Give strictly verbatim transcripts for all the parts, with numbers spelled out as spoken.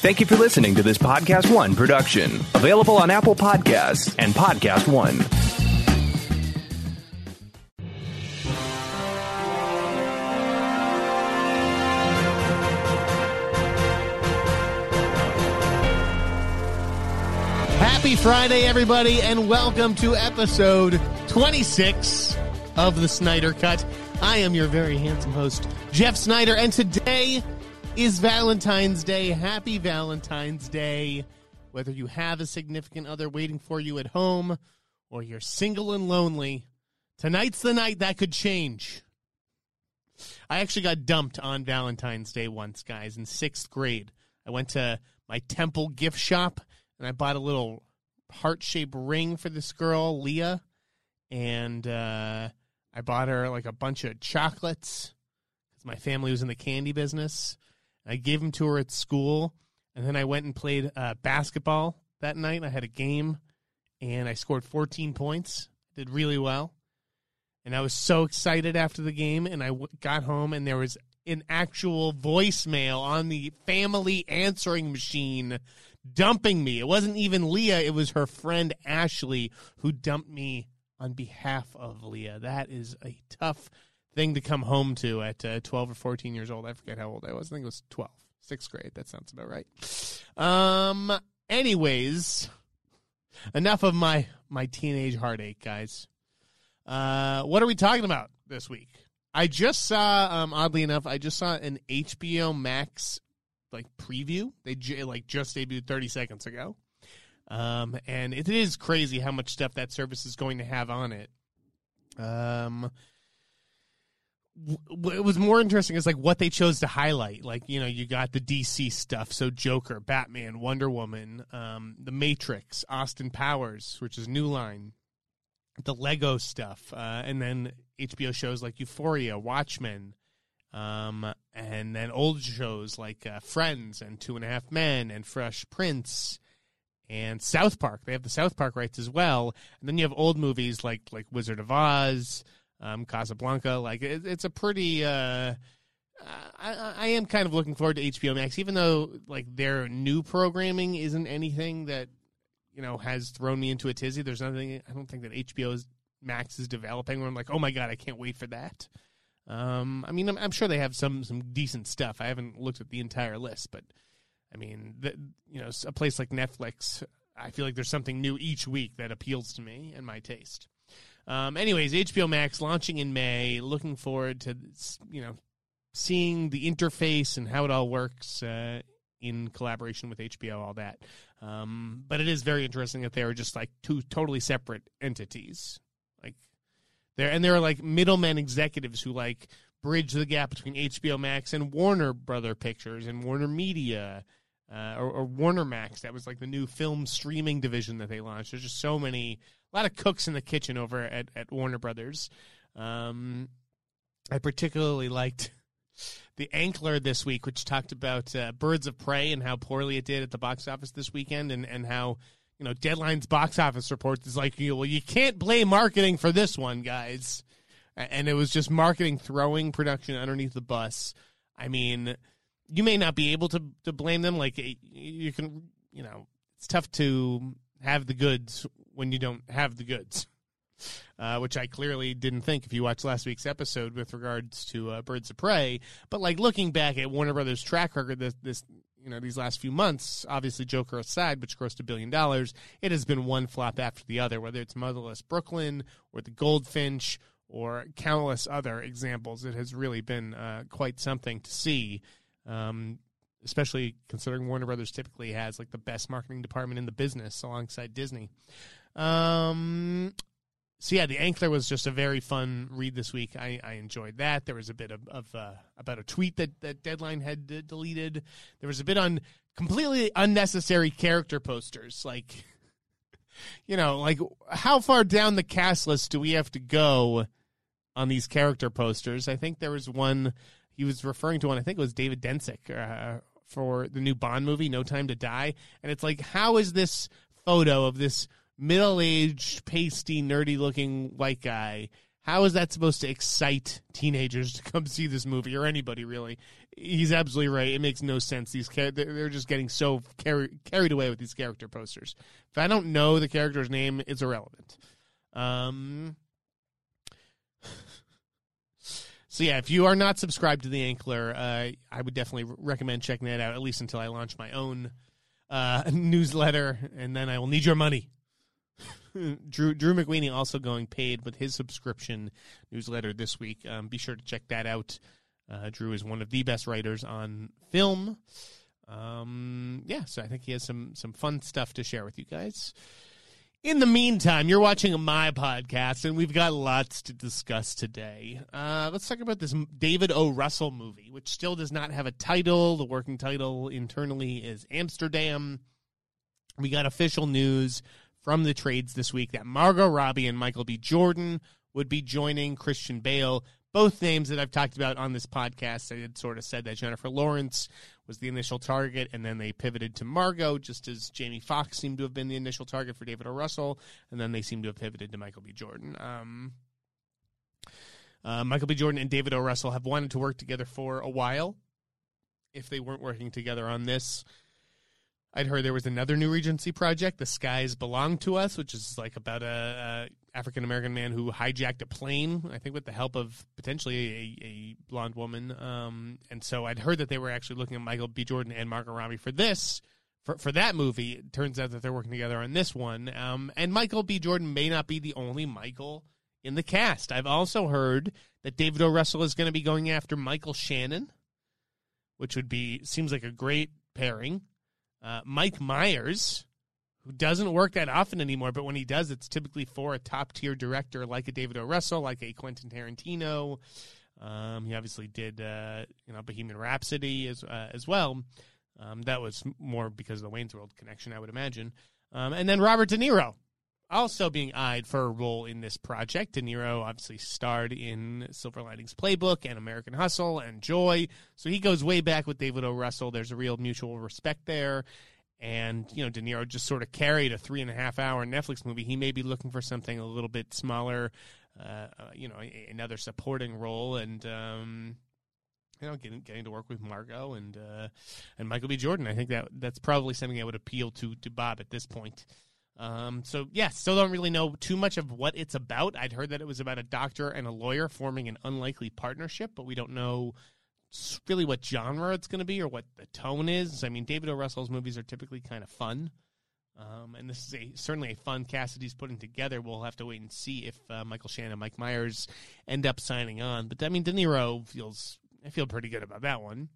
Thank you for listening to this Podcast One production, available on Apple Podcasts and Podcast One. Happy Friday, everybody, and welcome to episode twenty-six of the Snyder Cut. I am your very handsome host, Jeff Snyder, and today is Valentine's Day. Happy Valentine's Day. Whether you have a significant other waiting for you at home or you're single and lonely, tonight's the night that could change. I actually got dumped on Valentine's Day once, guys, in sixth grade. I went to my Temple gift shop, and I bought a little heart-shaped ring for this girl, Leah, and uh, I bought her, like, a bunch of chocolates because my family was in the candy business. I gave them to her at school, and then I went and played uh, basketball that night. I had a game, and I scored fourteen points. Did really well, and I was so excited after the game, and I w- got home, and there was an actual voicemail on the family answering machine dumping me. It wasn't even Leah. It was her friend Ashley who dumped me on behalf of Leah. That is a tough thing to come home to at uh, twelve or fourteen years old. I forget how old I was. I think it was twelve. Sixth grade. That sounds about right. Um. Anyways, enough of my, my teenage heartache, guys. Uh, what are we talking about this week? I just saw, um, oddly enough, I just saw an H B O Max like preview. They j- like just debuted thirty seconds ago. Um, and it is crazy how much stuff that service is going to have on it. Um, What was more interesting is like what they chose to highlight. Like, you know, you got the D C stuff, so Joker, Batman, Wonder Woman, um, The Matrix, Austin Powers, which is New Line, the Lego stuff, uh, and then H B O shows like Euphoria, Watchmen, um, and then old shows like uh, Friends and Two and a Half Men and Fresh Prince and South Park. They have the South Park rights as well, and then you have old movies like like Wizard of Oz. Um, Casablanca, like it, it's a pretty. Uh, I, I am kind of looking forward to H B O Max, even though like their new programming isn't anything that you know has thrown me into a tizzy. There's nothing. I don't think that H B O Max is developing where I'm like, oh my god, I can't wait for that. Um, I mean, I'm, I'm sure they have some some decent stuff. I haven't looked at the entire list, but I mean, the, you know, a place like Netflix, I feel like there's something new each week that appeals to me and my taste. Um, anyways, H B O Max launching in May. Looking forward to, you know, seeing the interface and how it all works uh, in collaboration with H B O, all that. Um, but it is very interesting that they are just like two totally separate entities. Like they're and there are like middlemen executives who like bridge the gap between H B O Max and Warner Brother Pictures and Warner Media uh, or, or Warner Max. That was like the new film streaming division that they launched. There's just so many. A lot of cooks in the kitchen over at, at Warner Brothers. Um, I particularly liked The Ankler this week, which talked about uh, Birds of Prey and how poorly it did at the box office this weekend, and, and how you know Deadline's box office report is like, you know, well, you can't blame marketing for this one, guys. And it was just marketing throwing production underneath the bus. I mean, you may not be able to to blame them. Like you can, you know, it's tough to have the goods when you don't have the goods, uh, which I clearly didn't think if you watched last week's episode with regards to uh, Birds of Prey. But like looking back at Warner Brothers' track record this, this, you know, these last few months, obviously Joker aside, which grossed a billion dollars, it has been one flop after the other, whether it's Motherless Brooklyn or The Goldfinch or countless other examples. It has really been uh, quite something to see. Um, especially considering Warner Brothers typically has like the best marketing department in the business alongside Disney. Um, so yeah, The Ankler was just a very fun read this week. I, I enjoyed that. There was a bit of, of uh, about a tweet that, that Deadline had uh, deleted. There was a bit on completely unnecessary character posters. Like, you know, like how far down the cast list do we have to go on these character posters? I think there was one, he was referring to one, I think it was David Densick, uh, for the new Bond movie, No Time to Die. And it's like, how is this photo of this middle-aged, pasty, nerdy-looking white guy, how is that supposed to excite teenagers to come see this movie, or anybody really, he's absolutely right. It makes no sense. These char- they're just getting so carry- carried away with these character posters. If I don't know the character's name, it's irrelevant. Um. So yeah, if you are not subscribed to the Ankler, uh, I would definitely recommend checking that out, at least until I launch my own uh, newsletter, and then I will need your money. Drew Drew McWeeny also going paid with his subscription newsletter this week. Um, be sure to check that out. Uh, Drew is one of the best writers on film. Um, yeah, so I think he has some some fun stuff to share with you guys. In the meantime, you're watching my podcast, and we've got lots to discuss today. Uh, let's talk about this David O. Russell movie, which still does not have a title. The working title internally is Amsterdam. We got official news from the trades this week that Margot Robbie and Michael B. Jordan would be joining Christian Bale, both names that I've talked about on this podcast. I had sort of said that Jennifer Lawrence was the initial target, and then they pivoted to Margot, just as Jamie Foxx seemed to have been the initial target for David O. Russell, and then they seem to have pivoted to Michael B. Jordan. Um, uh, Michael B. Jordan and David O. Russell have wanted to work together for a while. If they weren't working together on this, I'd heard there was another new Regency project, The Skies Belong to Us, which is like about a, a African-American man who hijacked a plane, I think with the help of potentially a, a blonde woman. Um, and so I'd heard that they were actually looking at Michael B. Jordan and Margot Robbie for this, for, for that movie. It turns out that they're working together on this one. Um, and Michael B. Jordan may not be the only Michael in the cast. I've also heard that David O. Russell is going to be going after Michael Shannon, which would be, seems like a great pairing. Uh, Mike Myers, who doesn't work that often anymore, but when he does, it's typically for a top-tier director like a David O. Russell, like a Quentin Tarantino. Um, he obviously did, uh, you know, Bohemian Rhapsody as uh, as well. Um, that was more because of the Wayne's World connection, I would imagine. Um, and then Robert De Niro, also being eyed for a role in this project. De Niro obviously starred in Silver Linings Playbook and American Hustle and Joy. So he goes way back with David O. Russell. There's a real mutual respect there. And, you know, De Niro just sort of carried a three and a half hour Netflix movie. He may be looking for something a little bit smaller, uh, uh, you know, a, another supporting role. And, um, you know, getting getting to work with Margot and uh, and Michael B. Jordan. I think that that's probably something that would appeal to, to Bob at this point. Um, so, yeah, still don't really know too much of what it's about. I'd heard that it was about a doctor and a lawyer forming an unlikely partnership, but we don't know really what genre it's going to be or what the tone is. I mean, David O. Russell's movies are typically kind of fun, um, and this is a certainly a fun cast that he's putting together. We'll have to wait and see if uh, Michael Shannon and Mike Myers end up signing on. But, I mean, De Niro feels – I feel pretty good about that one.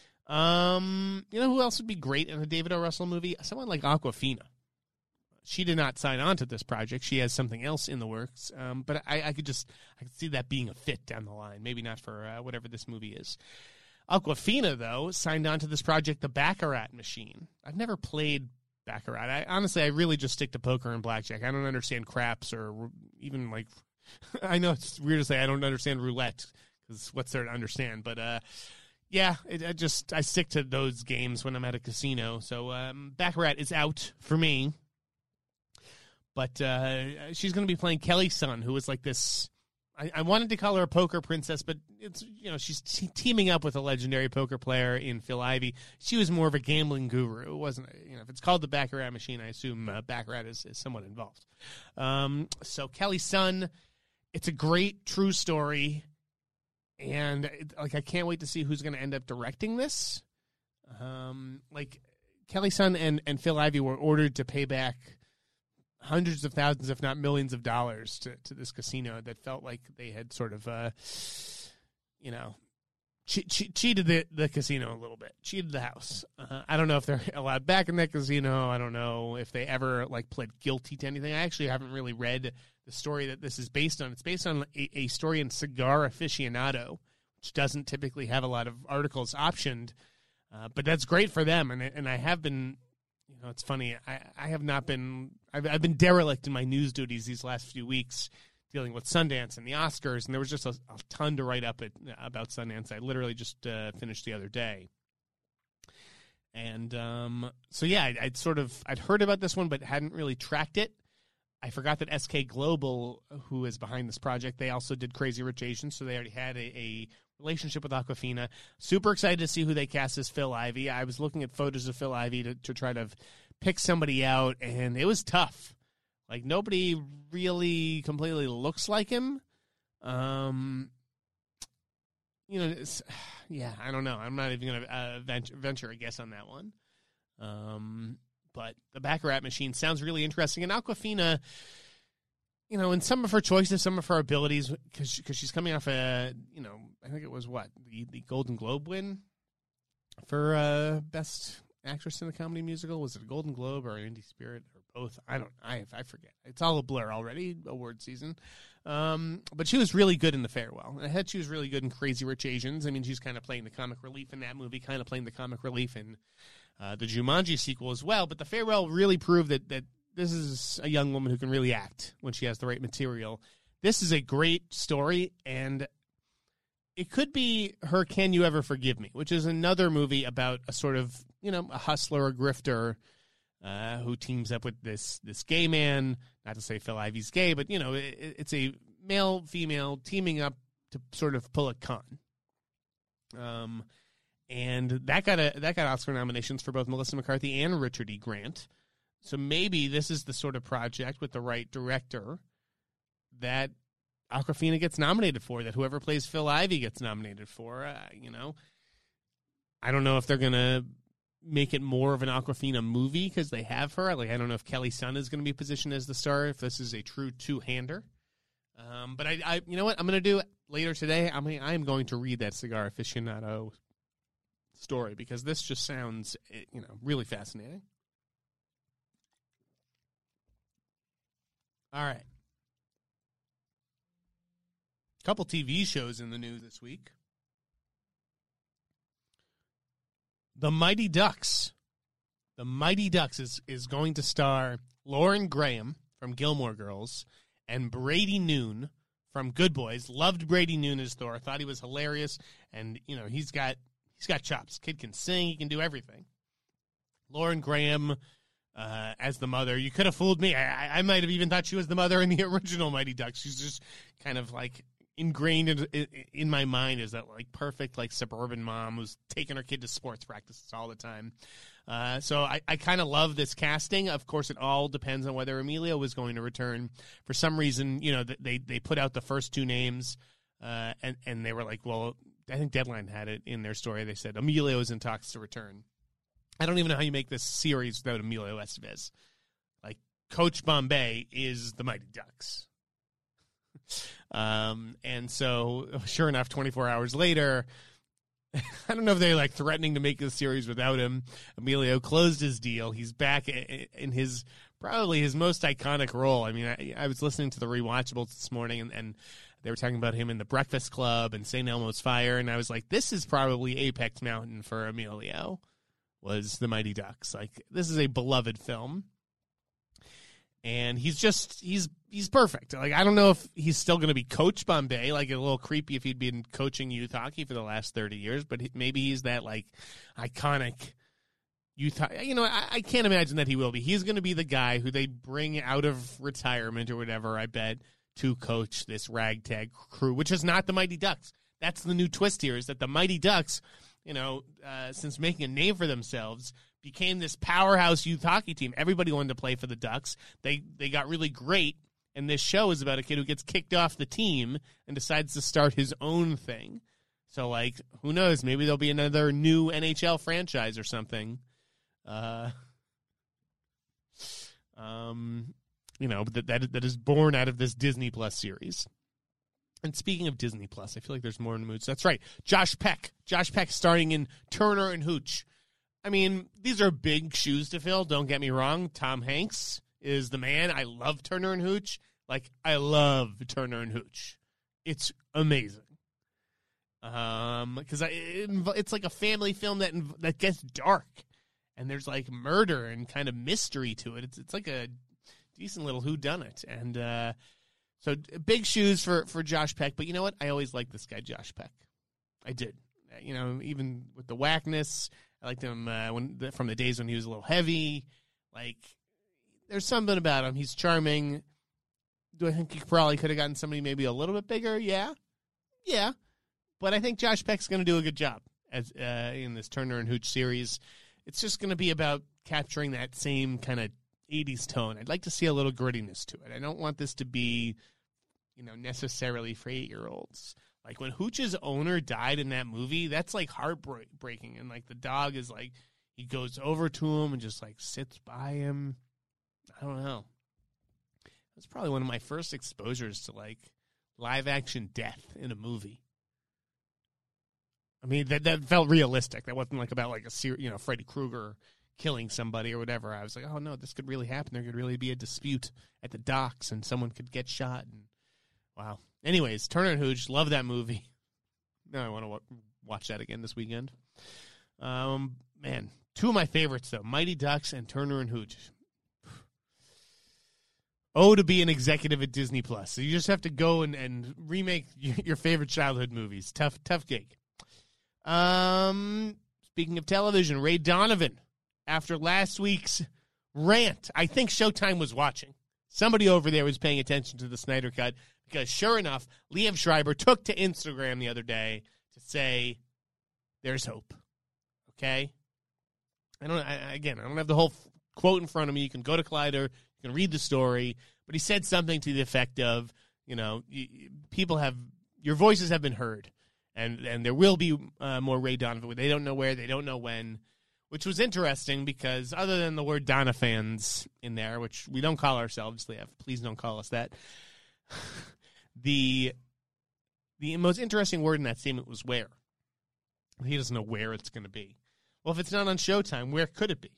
Um, you know who else would be great in a David O. Russell movie? Someone like Awkwafina. She did not sign on to this project. She has something else in the works. Um, but I, I could just I could see that being a fit down the line. Maybe not for uh, whatever this movie is. Awkwafina, though, signed on to this project, The Baccarat Machine. I've never played Baccarat. I, honestly, I really just stick to poker and blackjack. I don't understand craps or even, like, I know it's weird to say I don't understand roulette because what's there to understand. But, uh, yeah, it, I just I stick to those games when I'm at a casino. So um, Baccarat is out for me. But uh, she's going to be playing Kelly Sun, who is like this. I, I wanted to call her a poker princess, but it's you know she's te- teaming up with a legendary poker player in Phil Ivey. She was more of a gambling guru. It wasn't you know if it's called the Baccarat Machine, I assume uh, Baccarat is, is somewhat involved. Um, so Kelly Sun, it's a great true story, and it, like I can't wait to see who's going to end up directing this. Um, like Kelly Sun and and Phil Ivey were ordered to pay back hundreds of thousands, if not millions of dollars to, to this casino that felt like they had sort of, uh, you know, che- che- cheated the, the casino a little bit, cheated the house. Uh, I don't know if they're allowed back in that casino. I don't know if they ever, like, pled guilty to anything. I actually haven't really read the story that this is based on. It's based on a, a story in Cigar Aficionado, which doesn't typically have a lot of articles optioned, uh, but that's great for them. And, and I have been... You know, it's funny. I, I have not been. I've, I've been derelict in my news duties these last few weeks, dealing with Sundance and the Oscars, and there was just a, a ton to write up at, about Sundance. I literally just uh, finished the other day, and um, so yeah, I'd, I'd sort of I'd heard about this one, but hadn't really tracked it. I forgot that S K Global, who is behind this project, they also did Crazy Rich Asians, so they already had a, a relationship with Awkwafina. Super excited to see who they cast as Phil Ivey. I was looking at photos of Phil Ivey to, to try to pick somebody out, and it was tough. Like, nobody really completely looks like him. Um, you know, it's, yeah, I don't know. I'm not even going to uh, venture, venture a guess on that one. Um, but the Baccarat Machine sounds really interesting. And Awkwafina, you know, in some of her choices, some of her abilities, because because she's coming off a, you know, I think it was what, the, the Golden Globe win for uh, Best Actress in a Comedy Musical. Was it a Golden Globe or an Indie Spirit or both? I don't, I I forget. It's all a blur already, award season. Um, but she was really good in The Farewell. I heard she was really good in Crazy Rich Asians. I mean, she's kind of playing the comic relief in that movie, kind of playing the comic relief in uh, the Jumanji sequel as well. But The Farewell really proved that that this is a young woman who can really act when she has the right material. This is a great story, and it could be her Can You Ever Forgive Me, which is another movie about a sort of, you know, a hustler, a grifter, uh, who teams up with this this gay man. Not to say Phil Ivey's gay, but, you know, it, it's a male-female teaming up to sort of pull a con. Um, and that got a that got Oscar nominations for both Melissa McCarthy and Richard E. Grant. So maybe this is the sort of project with the right director that Awkwafina gets nominated for, that whoever plays Phil Ivey gets nominated for. Uh, you know, I don't know if they're going to make it more of an Awkwafina movie because they have her. Like, I don't know if Kelly Sun is going to be positioned as the star, if this is a true two-hander. Um, but I, I, you know what I'm going to do later today? I mean, I'm going to read that Cigar Aficionado story because this just sounds, you know, really fascinating. All right. Couple T V shows in the news this week. The Mighty Ducks. The Mighty Ducks is, is going to star Lauren Graham from Gilmore Girls and Brady Noon from Good Boys. Loved Brady Noon as Thor. Thought he was hilarious, and you know he's got he's got chops. Kid can sing. He can do everything. Lauren Graham uh, as the mother. You could have fooled me. I, I might have even thought she was the mother in the original Mighty Ducks. She's just kind of like ingrained in, in my mind as that like perfect like suburban mom who's taking her kid to sports practices all the time. Uh, so I, I kind of love this casting. Of course, it all depends on whether Emilio was going to return. For some reason, you know, they they put out the first two names, uh, and and they were like, well, I think Deadline had it in their story. They said Emilio is in talks to return. I don't even know how you make this series without Emilio Estevez. Like, Coach Bombay is the Mighty Ducks. Um, and so, sure enough, twenty-four hours later, I don't know if they're like threatening to make this series without him. Emilio closed his deal. He's back in his probably his most iconic role. I mean, I, I was listening to the Rewatchables this morning, and, and they were talking about him in The Breakfast Club and Saint Elmo's Fire, and I was like, this is probably Apex Mountain for Emilio, was The Mighty Ducks. Like, this is a beloved film. And he's just, he's he's perfect. Like, I don't know if he's still going to be Coach Bombay. Like, a little creepy if he'd been coaching youth hockey for the last thirty years. But he, maybe he's that, like, iconic youth hockey. You know, I, I can't imagine that he will be. He's going to be the guy who they bring out of retirement or whatever, I bet, to coach this ragtag crew, which is not the Mighty Ducks. That's the new twist here, is that the Mighty Ducks, you know, uh, since making a name for themselves, became this powerhouse youth hockey team. Everybody wanted to play for the Ducks. They they got really great, and this show is about a kid who gets kicked off the team and decides to start his own thing. So, like, who knows? Maybe there'll be another new N H L franchise or something. Uh, um, you know, that that that is born out of this Disney Plus series. And speaking of Disney Plus, I feel like there's more in the moods. That's right. Josh Peck. Josh Peck starring in Turner and Hooch. I mean, these are big shoes to fill. Don't get me wrong. Tom Hanks is the man. I love Turner and Hooch. Like, I love Turner and Hooch. It's amazing. Um, because it, it's like a family film that that gets dark, and there's like murder and kind of mystery to it. It's it's like a decent little whodunit, and uh, so big shoes for for Josh Peck. But you know what? I always liked this guy, Josh Peck. I did. You know, even with the whackness. I liked him uh, when from the days when he was a little heavy. Like, there's something about him. He's charming. Do I think he probably could have gotten somebody maybe a little bit bigger? Yeah. Yeah. but I think Josh Peck's going to do a good job as uh, in this Turner and Hooch series. It's just going to be about capturing that same kind of eighties tone. I'd like to see a little grittiness to it. I don't want this to be, you know, necessarily for eight-year-olds. Like, when Hooch's owner died in that movie, that's, like, heartbreaking. And, like, the dog is, like, he goes over to him and just, like, sits by him. I don't know. That's probably one of my first exposures to, like, live-action death in a movie. I mean, that that felt realistic. That wasn't, like, about, like, a ser- you know, Freddy Krueger killing somebody or whatever. I was like, oh, no, this could really happen. There could really be a dispute at the docks and someone could get shot. And wow. Anyways, Turner and Hooch, love that movie. Now I want to w- watch that again this weekend. Um, man, two of my favorites, though, Mighty Ducks and Turner and Hooch. Oh, to be an executive at Disney Plus. So you just have to go and, and remake your favorite childhood movies. Tough, tough gig. Um, speaking of television, Ray Donovan, after last week's rant, I think Showtime was watching. Somebody over there was paying attention to the Snyder Cut because, sure enough, Liev Schreiber took to Instagram the other day to say, there's hope. Okay? I don't. I, again, I don't have the whole f- quote in front of me. You can go to Collider. You can read the story. But he said something to the effect of, you know, y- people have, your voices have been heard. And and there will be uh, more Ray Donovan. They don't know where. They don't know when. Which was interesting because other than the word Donna fans in there, which we don't call ourselves, Liev, please don't call us that. the the most interesting word in that statement was where. He doesn't know where it's going to be. Well, if it's not on Showtime, where could it be?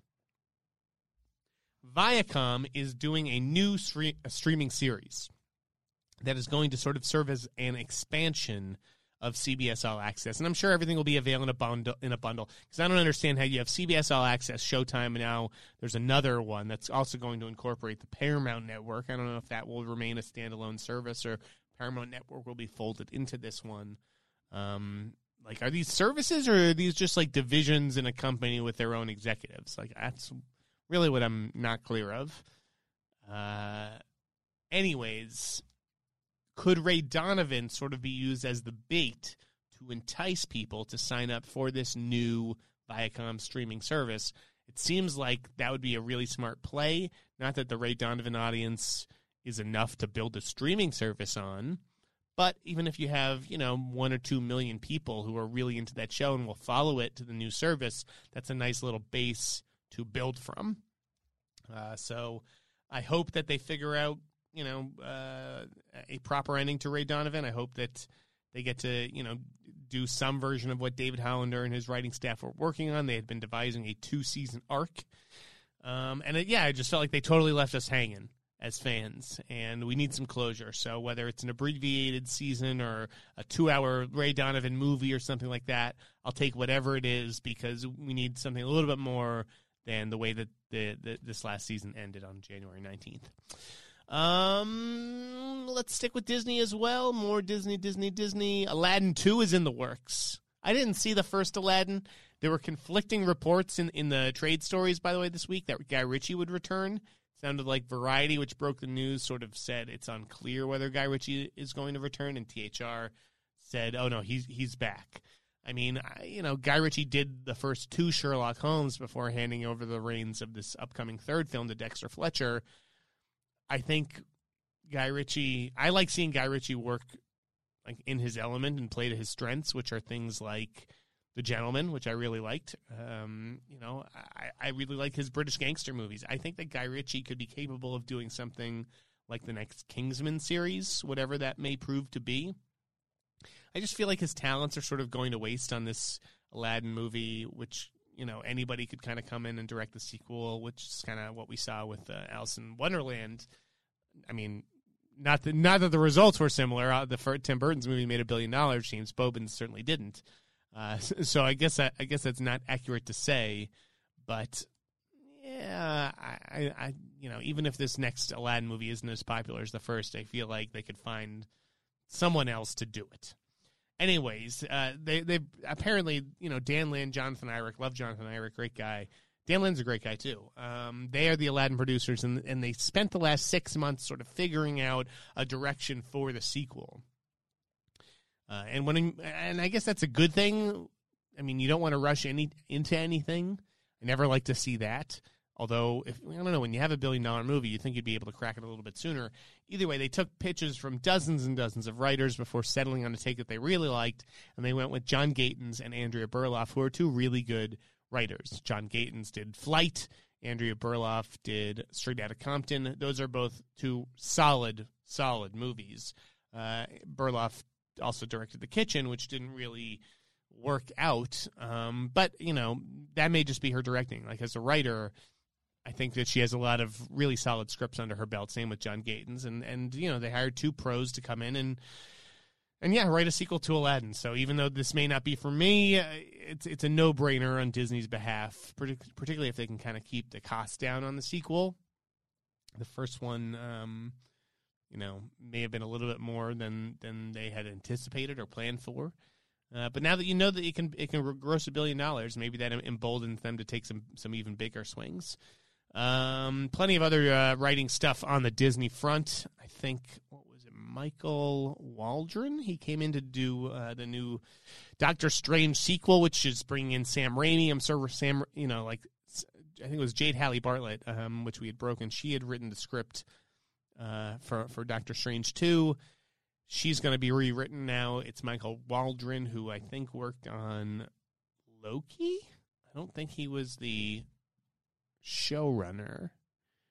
Viacom is doing a new stre- a streaming series that is going to sort of serve as an expansion of C B S All Access. And I'm sure everything will be available in a bundle, in a bundle. Because I don't understand how you have C B S All Access, Showtime, and now there's another one that's also going to incorporate the Paramount Network. I don't know if that will remain a standalone service or Paramount Network will be folded into this one. Um, like, are these services or are these just like divisions in a company with their own executives? Like, that's really what I'm not clear of. Uh, anyways, could Ray Donovan sort of be used as the bait to entice people to sign up for this new Viacom streaming service? It seems like that would be a really smart play. Not that the Ray Donovan audience is enough to build a streaming service on, but even if you have, you know, one or two million people who are really into that show and will follow it to the new service, that's a nice little base to build from. Uh, so I hope that they figure out, you know, uh, a proper ending to Ray Donovan. I hope that they get to, you know, do some version of what David Hollander and his writing staff were working on. They had been devising a two-season arc. Um, and, it, yeah, I just felt like they totally left us hanging as fans, and we need some closure. So whether it's an abbreviated season or a two-hour Ray Donovan movie or something like that, I'll take whatever it is because we need something a little bit more than the way that the, the this last season ended on January nineteenth. Um, let's stick with Disney as well. More Disney, Disney, Disney. Aladdin two is in the works. I didn't see the first Aladdin. There were conflicting reports in, in the trade stories, by the way, this week that Guy Ritchie would return. Sounded like Variety, which broke the news, sort of said it's unclear whether Guy Ritchie is going to return, and T H R said, oh, no, he's he's back. I mean, I, you know, Guy Ritchie did the first two Sherlock Holmes before handing over the reins of this upcoming third film to Dexter Fletcher. I think Guy Ritchie, I like seeing Guy Ritchie work like in his element and play to his strengths, which are things like The Gentleman, which I really liked. Um, you know, I, I really like his British gangster movies. I think that Guy Ritchie could be capable of doing something like the next Kingsman series, whatever that may prove to be. I just feel like his talents are sort of going to waste on this Aladdin movie, which, you know, anybody could kind of come in and direct the sequel, which is kind of what we saw with uh, Alice in Wonderland. I mean, not that, not that the results were similar. Uh, the first, Tim Burton's movie made a billion dollars. James Bobin's certainly didn't. Uh, so I guess I, I guess that's not accurate to say, but yeah, I, I, you know, even if this next Aladdin movie isn't as popular as the first, I feel like they could find someone else to do it. Anyways, uh, they they apparently, you know, Dan Lin, Jonathan Eyrick, love Jonathan Eyrick, great guy. Dan Lin's a great guy too. Um, they are the Aladdin producers, and and they spent the last six months sort of figuring out a direction for the sequel. Uh, and when and I guess that's a good thing. I mean, you don't want to rush any into anything. I never like to see that. Although, if I don't know, when you have a billion-dollar movie, you think you'd be able to crack it a little bit sooner. Either way, they took pitches from dozens and dozens of writers before settling on a take that they really liked, and they went with John Gatins and Andrea Berloff, who are two really good writers. John Gatins did Flight. Andrea Berloff did Straight Outta Compton. Those are both two solid, solid movies. Uh, Berloff also directed The Kitchen, which didn't really work out. Um, but, you know, that may just be her directing. Like, as a writer, I think that she has a lot of really solid scripts under her belt. Same with John Gatins. And, and you know, they hired two pros to come in and, and yeah, write a sequel to Aladdin. So even though this may not be for me, uh, it's it's a no-brainer on Disney's behalf, partic- particularly if they can kind of keep the cost down on the sequel. The first one, um, you know, may have been a little bit more than, than they had anticipated or planned for. Uh, but now that you know that it can it can gross a billion dollars, maybe that emboldens them to take some, some even bigger swings. Um, plenty of other uh, writing stuff on the Disney front. I think, what was it, Michael Waldron? He came in to do uh, the new Doctor Strange sequel, which is bringing in Sam Raimi. I'm sure Sam, you know, like, I think it was Jade Halle Bartlett, um, which we had broken. She had written the script uh, for, for Doctor Strange two. She's going to be rewritten now. It's Michael Waldron, who I think worked on Loki. I don't think he was the showrunner.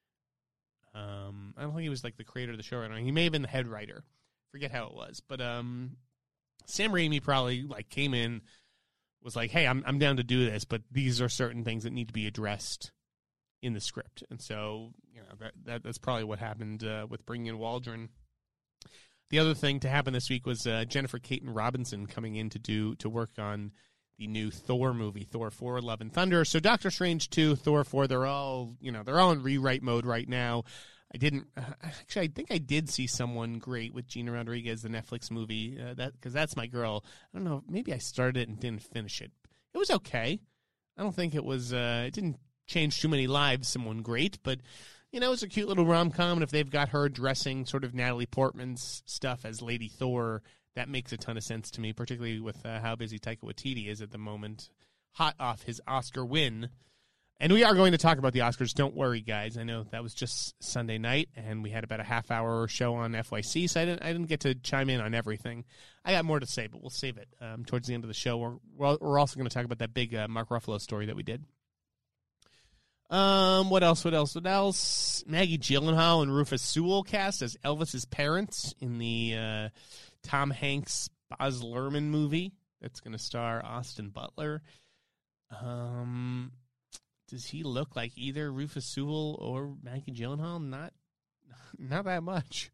Um, I don't think he was like the creator of the showrunner. He may have been the head writer. Forget how it was. But um, Sam Raimi probably like came in, was like, hey, I'm I'm down to do this, but these are certain things that need to be addressed in the script. And so, you know, that, that that's probably what happened uh, with bringing in Waldron. The other thing to happen this week was uh, Jennifer Caton Robinson coming in to do to work on the new Thor movie, Thor four, Love and Thunder. So Doctor Strange two, Thor four, they're all, you know, they're all in rewrite mode right now. I didn't, uh, actually, I think I did see Someone Great with Gina Rodriguez, the Netflix movie, uh, that because that's my girl. I don't know, maybe I started it and didn't finish it. It was okay. I don't think it was, uh, it didn't change too many lives, Someone Great, but, you know, it's a cute little rom-com, and if they've got her addressing sort of Natalie Portman's stuff as Lady Thor, that makes a ton of sense to me, particularly with uh, how busy Taika Waititi is at the moment, hot off his Oscar win. And we are going to talk about the Oscars. Don't worry, guys. I know that was just Sunday night, and we had about a half-hour show on F Y C, so I didn't, I didn't get to chime in on everything. I got more to say, but we'll save it um, towards the end of the show. We're, we're also going to talk about that big uh, Mark Ruffalo story that we did. Um, what else? What else? What else? Maggie Gyllenhaal and Rufus Sewell cast as Elvis's parents in the uh, Tom Hanks Baz Luhrmann movie that's going to star Austin Butler. Um, does he look like either Rufus Sewell or Maggie Gyllenhaal? Not, not that much.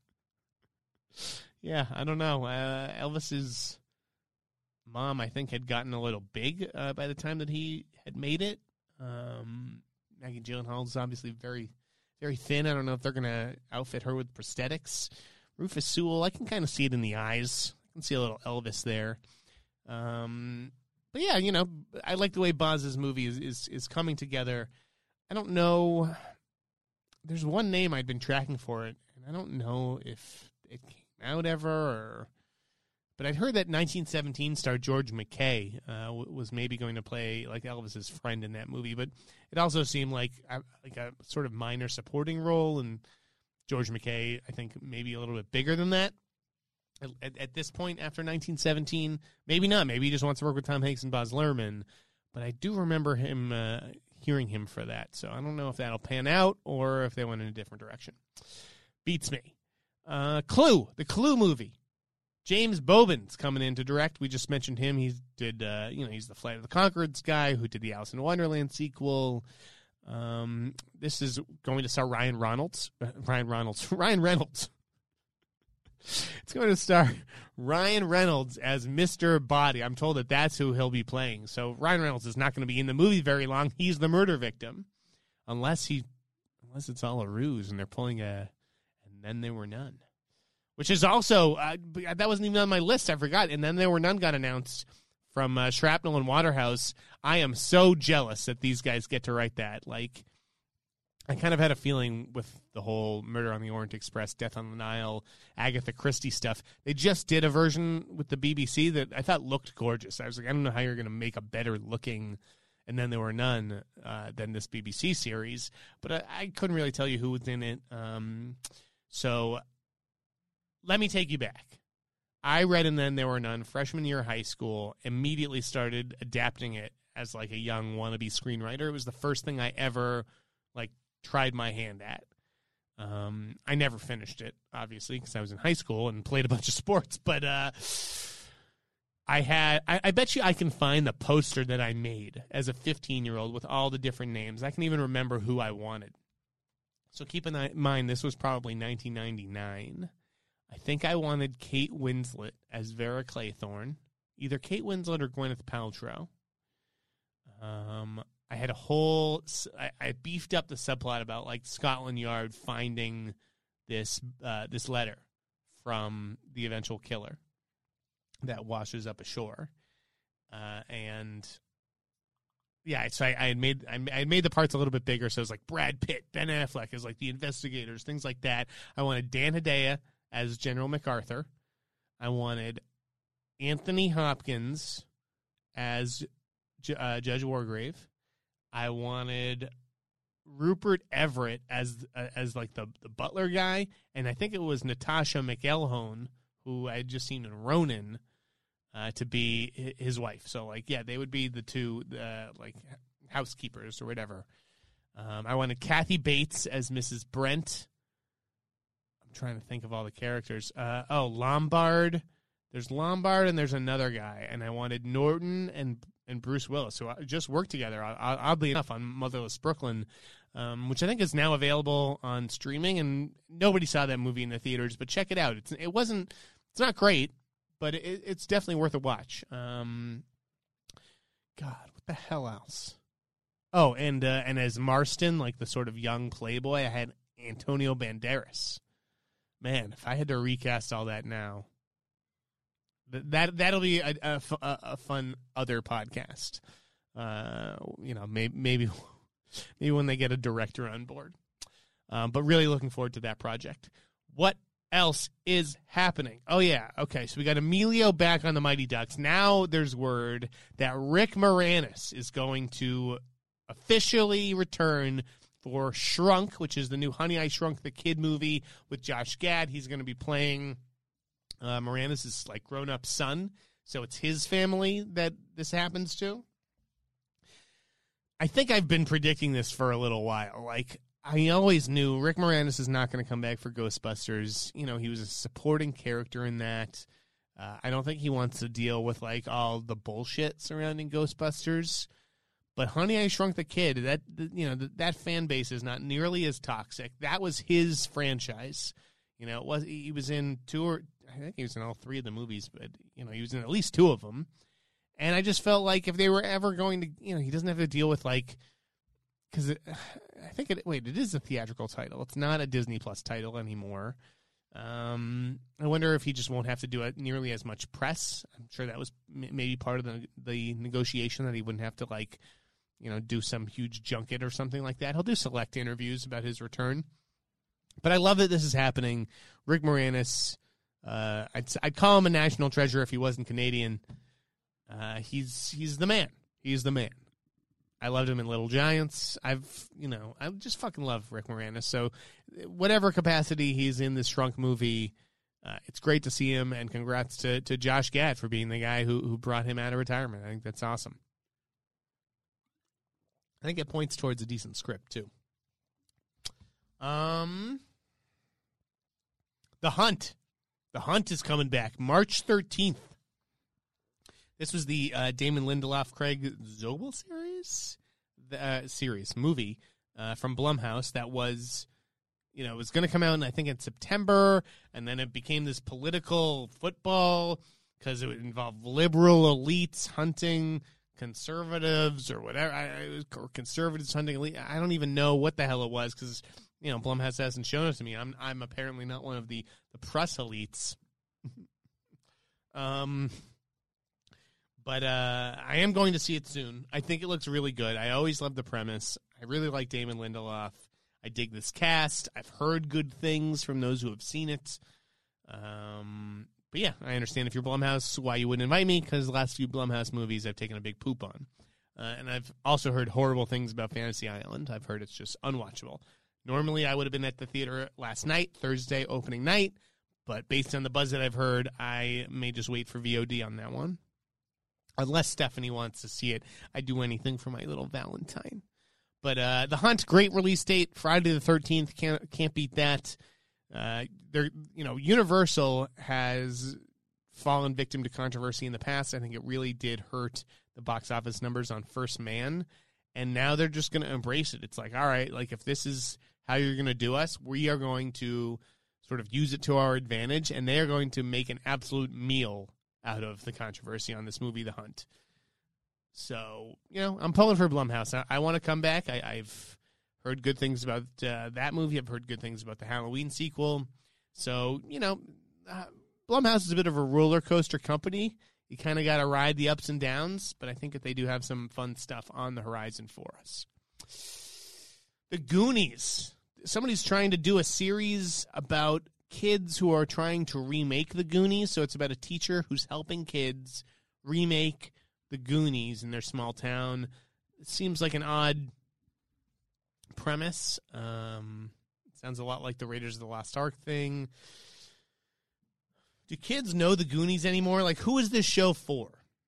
Yeah, I don't know. Uh, Elvis's mom, I think, had gotten a little big uh, by the time that he had made it. Um, Maggie Gyllenhaal is obviously very, very thin. I don't know if they're going to outfit her with prosthetics. Rufus Sewell, I can kind of see it in the eyes. I can see a little Elvis there. Um, but yeah, you know, I like the way Baz's movie is, is, is coming together. I don't know. There's one name I'd been tracking for it, and I don't know if it came out ever or... But I'd heard that nineteen seventeen star George McKay uh, was maybe going to play like Elvis's friend in that movie, but it also seemed like a, like a sort of minor supporting role, and George McKay, I think, maybe a little bit bigger than that. At, at this point, after nineteen seventeen, maybe not. Maybe he just wants to work with Tom Hanks and Baz Luhrmann, but I do remember him uh, hearing him for that, so I don't know if that'll pan out or if they went in a different direction. Beats me. Uh, Clue, the Clue movie. James Bobin's coming in to direct. We just mentioned him. He did, uh, you know, he's the Flight of the Conchords guy who did the Alice in Wonderland sequel. Um, this is going to star Ryan Reynolds. Uh, Ryan Reynolds. Ryan Reynolds. It's going to star Ryan Reynolds as Mister Body. I'm told that that's who he'll be playing. So Ryan Reynolds is not going to be in the movie very long. He's the murder victim, unless he, unless it's all a ruse and they're pulling a, and then there were none. Which is also, uh, that wasn't even on my list, I forgot. And then There Were None got announced from uh, Shrapnel and Waterhouse. I am so jealous that these guys get to write that. Like, I kind of had a feeling with the whole Murder on the Orient Express, Death on the Nile, Agatha Christie stuff. They just did a version with the B B C that I thought looked gorgeous. I was like, I don't know how you're going to make a better looking And Then There Were None uh, than this B B C series. But I, I couldn't really tell you who was in it. Um, so let me take you back. I read And Then There Were None freshman year of high school, immediately started adapting it as like a young wannabe screenwriter. It was the first thing I ever like tried my hand at. Um, I never finished it, obviously, because I was in high school and played a bunch of sports. But uh, I had, I, I bet you I can find the poster that I made as a fifteen-year-old with all the different names. I can even remember who I wanted. So keep in mind, this was probably nineteen ninety-nine. I think I wanted Kate Winslet as Vera Claythorne, either Kate Winslet or Gwyneth Paltrow. Um, I had a whole, I, I beefed up the subplot about like Scotland Yard finding this uh, this letter from the eventual killer that washes up ashore, uh, and yeah, so I, I had made I, I had made the parts a little bit bigger. So it was like Brad Pitt, Ben Affleck as like the investigators, things like that. I wanted Dan Hedaya as General MacArthur. I wanted Anthony Hopkins as uh, Judge Wargrave. I wanted Rupert Everett as uh, as like the, the butler guy, and I think it was Natasha McElhone, who I had just seen in Ronin, uh, to be his wife. So like, yeah, they would be the two uh, like housekeepers or whatever. Um, I wanted Kathy Bates as Missus Brent. I'm trying to think of all the characters. Uh, oh, Lombard. There's Lombard and there's another guy, and I wanted Norton and and Bruce Willis, who just worked together, oddly enough, on Motherless Brooklyn, um, which I think is now available on streaming, and nobody saw that movie in the theaters, but check it out. It's it wasn't it's not great, but it, it's definitely worth a watch. Um, God, what the hell else? Oh, and uh, and as Marston, like the sort of young playboy, I had Antonio Banderas. Man, if I had to recast all that now. That that'll be a, a, a fun other podcast. Uh, you know, maybe maybe maybe when they get a director on board. Um, but really looking forward to that project. What else is happening? Oh yeah, okay. So we got Emilio back on the Mighty Ducks. Now there's word that Rick Moranis is going to officially return for Shrunk, which is the new Honey, I Shrunk the Kid movie with Josh Gad. He's going to be playing. Uh, Moranis' like grown-up son, so it's his family that this happens to. I think I've been predicting this for a little while. Like, I always knew Rick Moranis is not going to come back for Ghostbusters. You know, he was a supporting character in that. Uh, I don't think he wants to deal with, like, all the bullshit surrounding Ghostbusters. But Honey, I Shrunk the Kid, that, you know, that fan base is not nearly as toxic. That was his franchise. You know, it was he was in two or I think he was in all three of the movies, but you know, he was in at least two of them. And I just felt like if they were ever going to, you know, he doesn't have to deal with like, because I think it. Wait, it is a theatrical title. It's not a Disney Plus title anymore. Um, I wonder if he just won't have to do it nearly as much press. I'm sure that was m- maybe part of the the negotiation that he wouldn't have to like, you know, do some huge junket or something like that. He'll do select interviews about his return. But I love that this is happening. Rick Moranis, uh, I'd, I'd call him a national treasure if he wasn't Canadian. Uh, he's he's the man. He's the man. I loved him in Little Giants. I've, you know, I just fucking love Rick Moranis. So whatever capacity he's in this Shrunk movie, uh, it's great to see him, and congrats to, to Josh Gad for being the guy who, who brought him out of retirement. I think that's awesome. I think it points towards a decent script, too. Um, The Hunt. The Hunt is coming back March thirteenth. This was the uh, Damon Lindelof, Craig Zobel series, the, uh, series movie uh, from Blumhouse that was, you know, it was going to come out, in, I think, in September, and then it became this political football because it would involve liberal elites hunting conservatives or whatever, I, it was, or conservatives hunting elite. I don't even know what the hell it was because, you know, Blumhouse hasn't shown it to me. I'm I'm apparently not one of the, the press elites. um, but uh, I am going to see it soon. I think it looks really good. I always love the premise. I really like Damon Lindelof. I dig this cast. I've heard good things from those who have seen it. Um, but yeah, I understand if you're Blumhouse why you wouldn't invite me, because the last few Blumhouse movies I've taken a big poop on. Uh, and I've also heard horrible things about Fantasy Island. I've heard it's just unwatchable. Normally, I would have been at the theater last night, Thursday opening night, but based on the buzz that I've heard, I may just wait for V O D on that one. Unless Stephanie wants to see it, I'd do anything for my little Valentine. But uh, The Hunt, great release date, Friday the thirteenth. Can't can't beat that. Uh, they're you know Universal has fallen victim to controversy in the past. I think it really did hurt the box office numbers on First Man, and now they're just going to embrace it. It's like, all right, like if this is how you're going to do us, we are going to sort of use it to our advantage, and they are going to make an absolute meal out of the controversy on this movie, The Hunt. So, you know, I'm pulling for Blumhouse. I, I want to come back. I, I've heard good things about uh, that movie. I've heard good things about the Halloween sequel. So, you know, uh, Blumhouse is a bit of a roller coaster company. You kind of got to ride the ups and downs, but I think that they do have some fun stuff on the horizon for us. The Goonies. Somebody's trying to do a series about kids who are trying to remake The Goonies. So it's about a teacher who's helping kids remake The Goonies in their small town. It seems like an odd premise. Um, it sounds a lot like the Raiders of the Lost Ark thing. Do kids know The Goonies anymore? Like, who is this show for?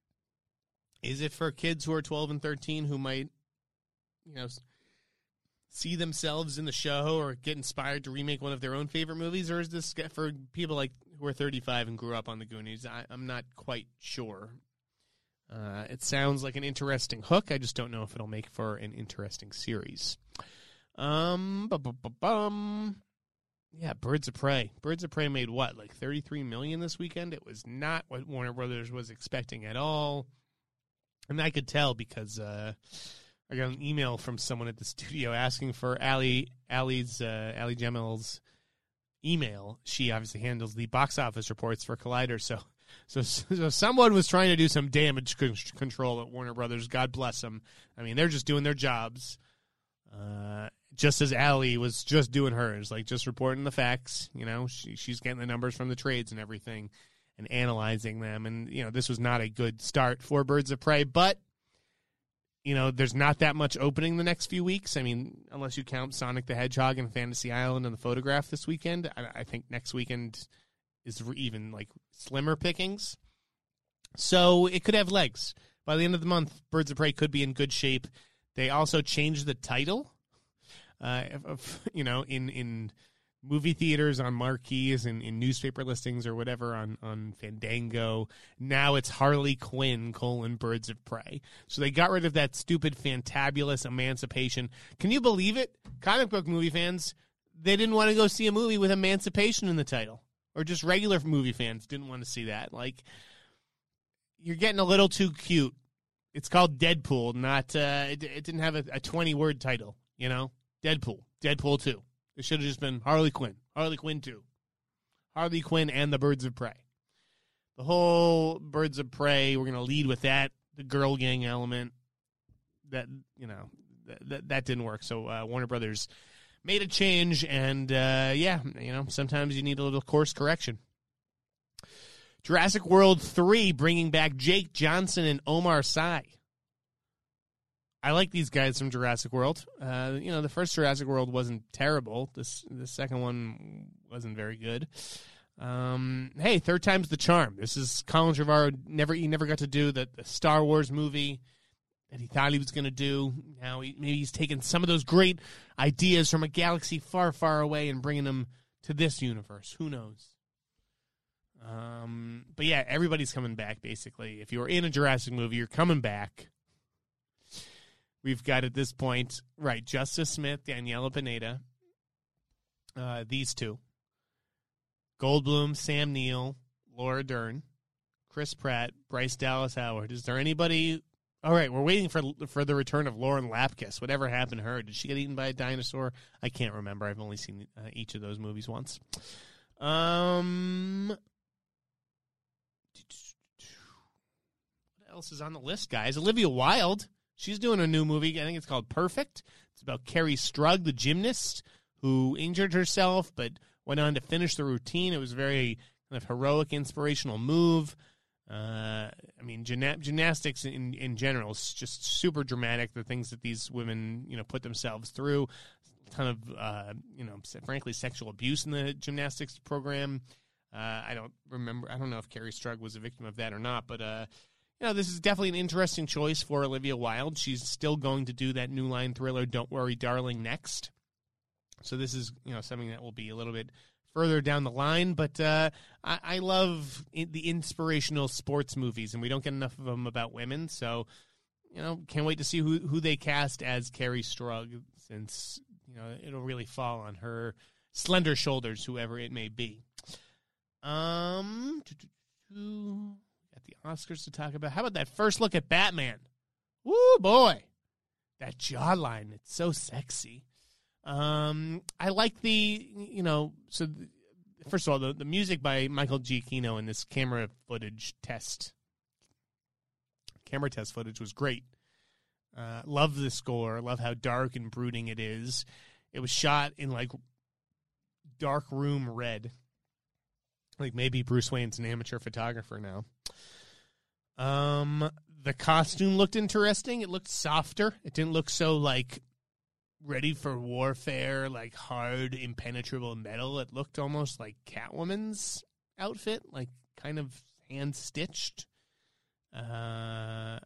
Is it for kids who are twelve and thirteen who might, you know, see themselves in the show or get inspired to remake one of their own favorite movies? Or is this for people like who are thirty-five and grew up on The Goonies? I, I'm not quite sure. Uh, it sounds like an interesting hook. I just don't know if it'll make for an interesting series. Um, bum. Yeah, Birds of Prey. Birds of Prey made what, like thirty-three million dollars this weekend? It was not what Warner Brothers was expecting at all. And I could tell because uh, I got an email from someone at the studio asking for Ali Ali's uh, Ali Gemel's email. She obviously handles the box office reports for Collider, so so so someone was trying to do some damage con- control at Warner Brothers. God bless them. I mean, they're just doing their jobs. Uh, just as Ali was just doing hers, like just reporting the facts. You know, she, she's getting the numbers from the trades and everything and analyzing them. And, you know, this was not a good start for Birds of Prey, but, you know, there's not that much opening the next few weeks. I mean, unless you count Sonic the Hedgehog and Fantasy Island and The Photograph this weekend, I, I think next weekend is even like slimmer pickings. So it could have legs. By the end of the month, Birds of Prey could be in good shape. They also changed the title, uh, of, you know, in, in movie theaters, on marquees, and in newspaper listings or whatever on, on Fandango. Now it's Harley Quinn, colon, Birds of Prey. So they got rid of that stupid fantabulous emancipation. Can you believe it? Comic book movie fans, they didn't want to go see a movie with emancipation in the title. Or just regular movie fans didn't want to see that. Like, you're getting a little too cute. It's called Deadpool, not, uh, it, it didn't have a twenty-word title, you know? Deadpool. Deadpool two. It should have just been Harley Quinn. Harley Quinn two. Harley Quinn and the Birds of Prey. The whole Birds of Prey, we're going to lead with that, the girl gang element. That, you know, that, that, that didn't work. So uh, Warner Brothers made a change, and, uh, yeah, you know, sometimes you need a little course correction. Jurassic World three, bringing back Jake Johnson and Omar Sy. I like these guys from Jurassic World. Uh, you know, the first Jurassic World wasn't terrible. This the second one wasn't very good. Um, hey, third time's the charm. This is Colin Trevorrow. Never, he never got to do the, the Star Wars movie that he thought he was going to do. Now he, maybe he's taken some of those great ideas from a galaxy far, far away and bringing them to this universe. Who knows? Um, but yeah, everybody's coming back, basically. If you were in a Jurassic movie, you're coming back. We've got, at this point, right, Justice Smith, Daniela Pineda, uh, these two. Goldblum, Sam Neill, Laura Dern, Chris Pratt, Bryce Dallas Howard. Is there anybody... All right, we're waiting for for the return of Lauren Lapkus. Whatever happened to her? Did she get eaten by a dinosaur? I can't remember. I've only seen uh, each of those movies once. Um... What else is on the list, guys? Olivia Wilde. She's doing a new movie. I think it's called Perfect. It's about Carrie Strug, the gymnast, who injured herself but went on to finish the routine. It was a very kind of heroic, inspirational move. Uh, I mean, gymna- gymnastics in, in general is just super dramatic, the things that these women, you know, put themselves through. A ton of, uh, you know, frankly, sexual abuse in the gymnastics program. Uh, I don't remember. I don't know if Carrie Strug was a victim of that or not, but, uh, you know, this is definitely an interesting choice for Olivia Wilde. She's still going to do that New Line thriller, Don't Worry, Darling, next. So this is, you know, something that will be a little bit further down the line, but uh, I, I love in, the inspirational sports movies, and we don't get enough of them about women, so, you know, can't wait to see who, who they cast as Carrie Strug, since, you know, it'll really fall on her slender shoulders, whoever it may be. Um, got the Oscars to talk about. How about that first look at Batman? Woo, boy. That jawline, it's so sexy. Um, I like the, you know, so the, first of all, the, the music by Michael Giacchino in this camera footage test, camera test footage was great. Uh, love the score. Love how dark and brooding it is. It was shot in like dark room red. Like maybe Bruce Wayne's an amateur photographer now. Um, the costume looked interesting. It looked softer. It didn't look so like ready for warfare, like hard, impenetrable metal. It looked almost like Catwoman's outfit, like kind of hand-stitched. Uh,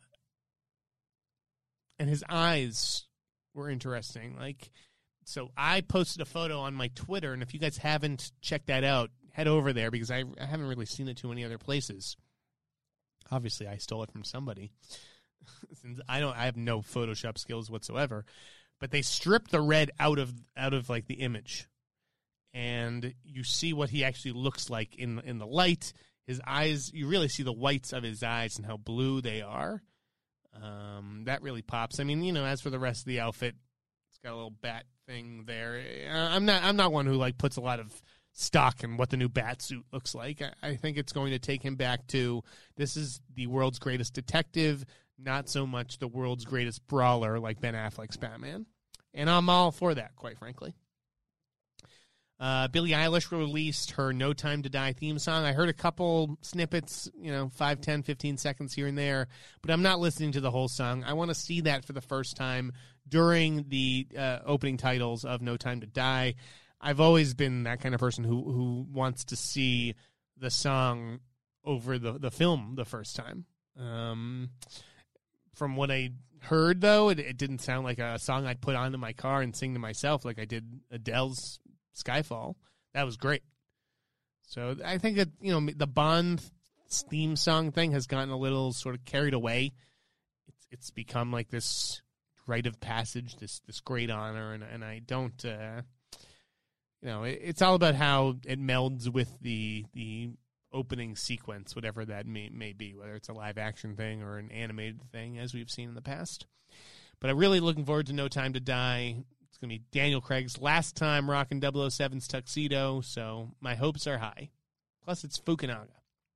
and his eyes were interesting. Like, so I posted a photo on my Twitter, and if you guys haven't checked that out, head over there, because I, I haven't really seen it too many other places. Obviously, I stole it from somebody. Since I don't, I have no Photoshop skills whatsoever. But they stripped the red out of out of like the image, and you see what he actually looks like in in the light. His eyes, you really see the whites of his eyes and how blue they are. Um, that really pops. I mean, you know, as for the rest of the outfit, it's got a little bat thing there. I'm not I'm not one who like puts a lot of stock in what the new bat suit looks like. I, I think it's going to take him back to, this is the world's greatest detective, not so much the world's greatest brawler like Ben Affleck's Batman. And I'm all for that, quite frankly. Uh, Billie Eilish released her No Time to Die theme song. I heard a couple snippets, you know, five, ten, fifteen seconds here and there, but I'm not listening to the whole song. I want to see that for the first time during the uh, opening titles of No Time to Die. I've always been that kind of person who, who wants to see the song over the, the film the first time. Um, from what I heard, though, it, it didn't sound like a song I'd put on in my car and sing to myself like I did Adele's Skyfall. That was great. So I think that, you know, the Bond theme song thing has gotten a little sort of carried away. It's it's become like this rite of passage, this this great honor, and and I don't, uh, you know, it, it's all about how it melds with the the opening sequence, whatever that may may be, whether it's a live action thing or an animated thing, as we've seen in the past. But I'm really looking forward to No Time to Die. It's going to be Daniel Craig's last time rocking double oh seven's tuxedo, so my hopes are high. Plus, it's Fukunaga.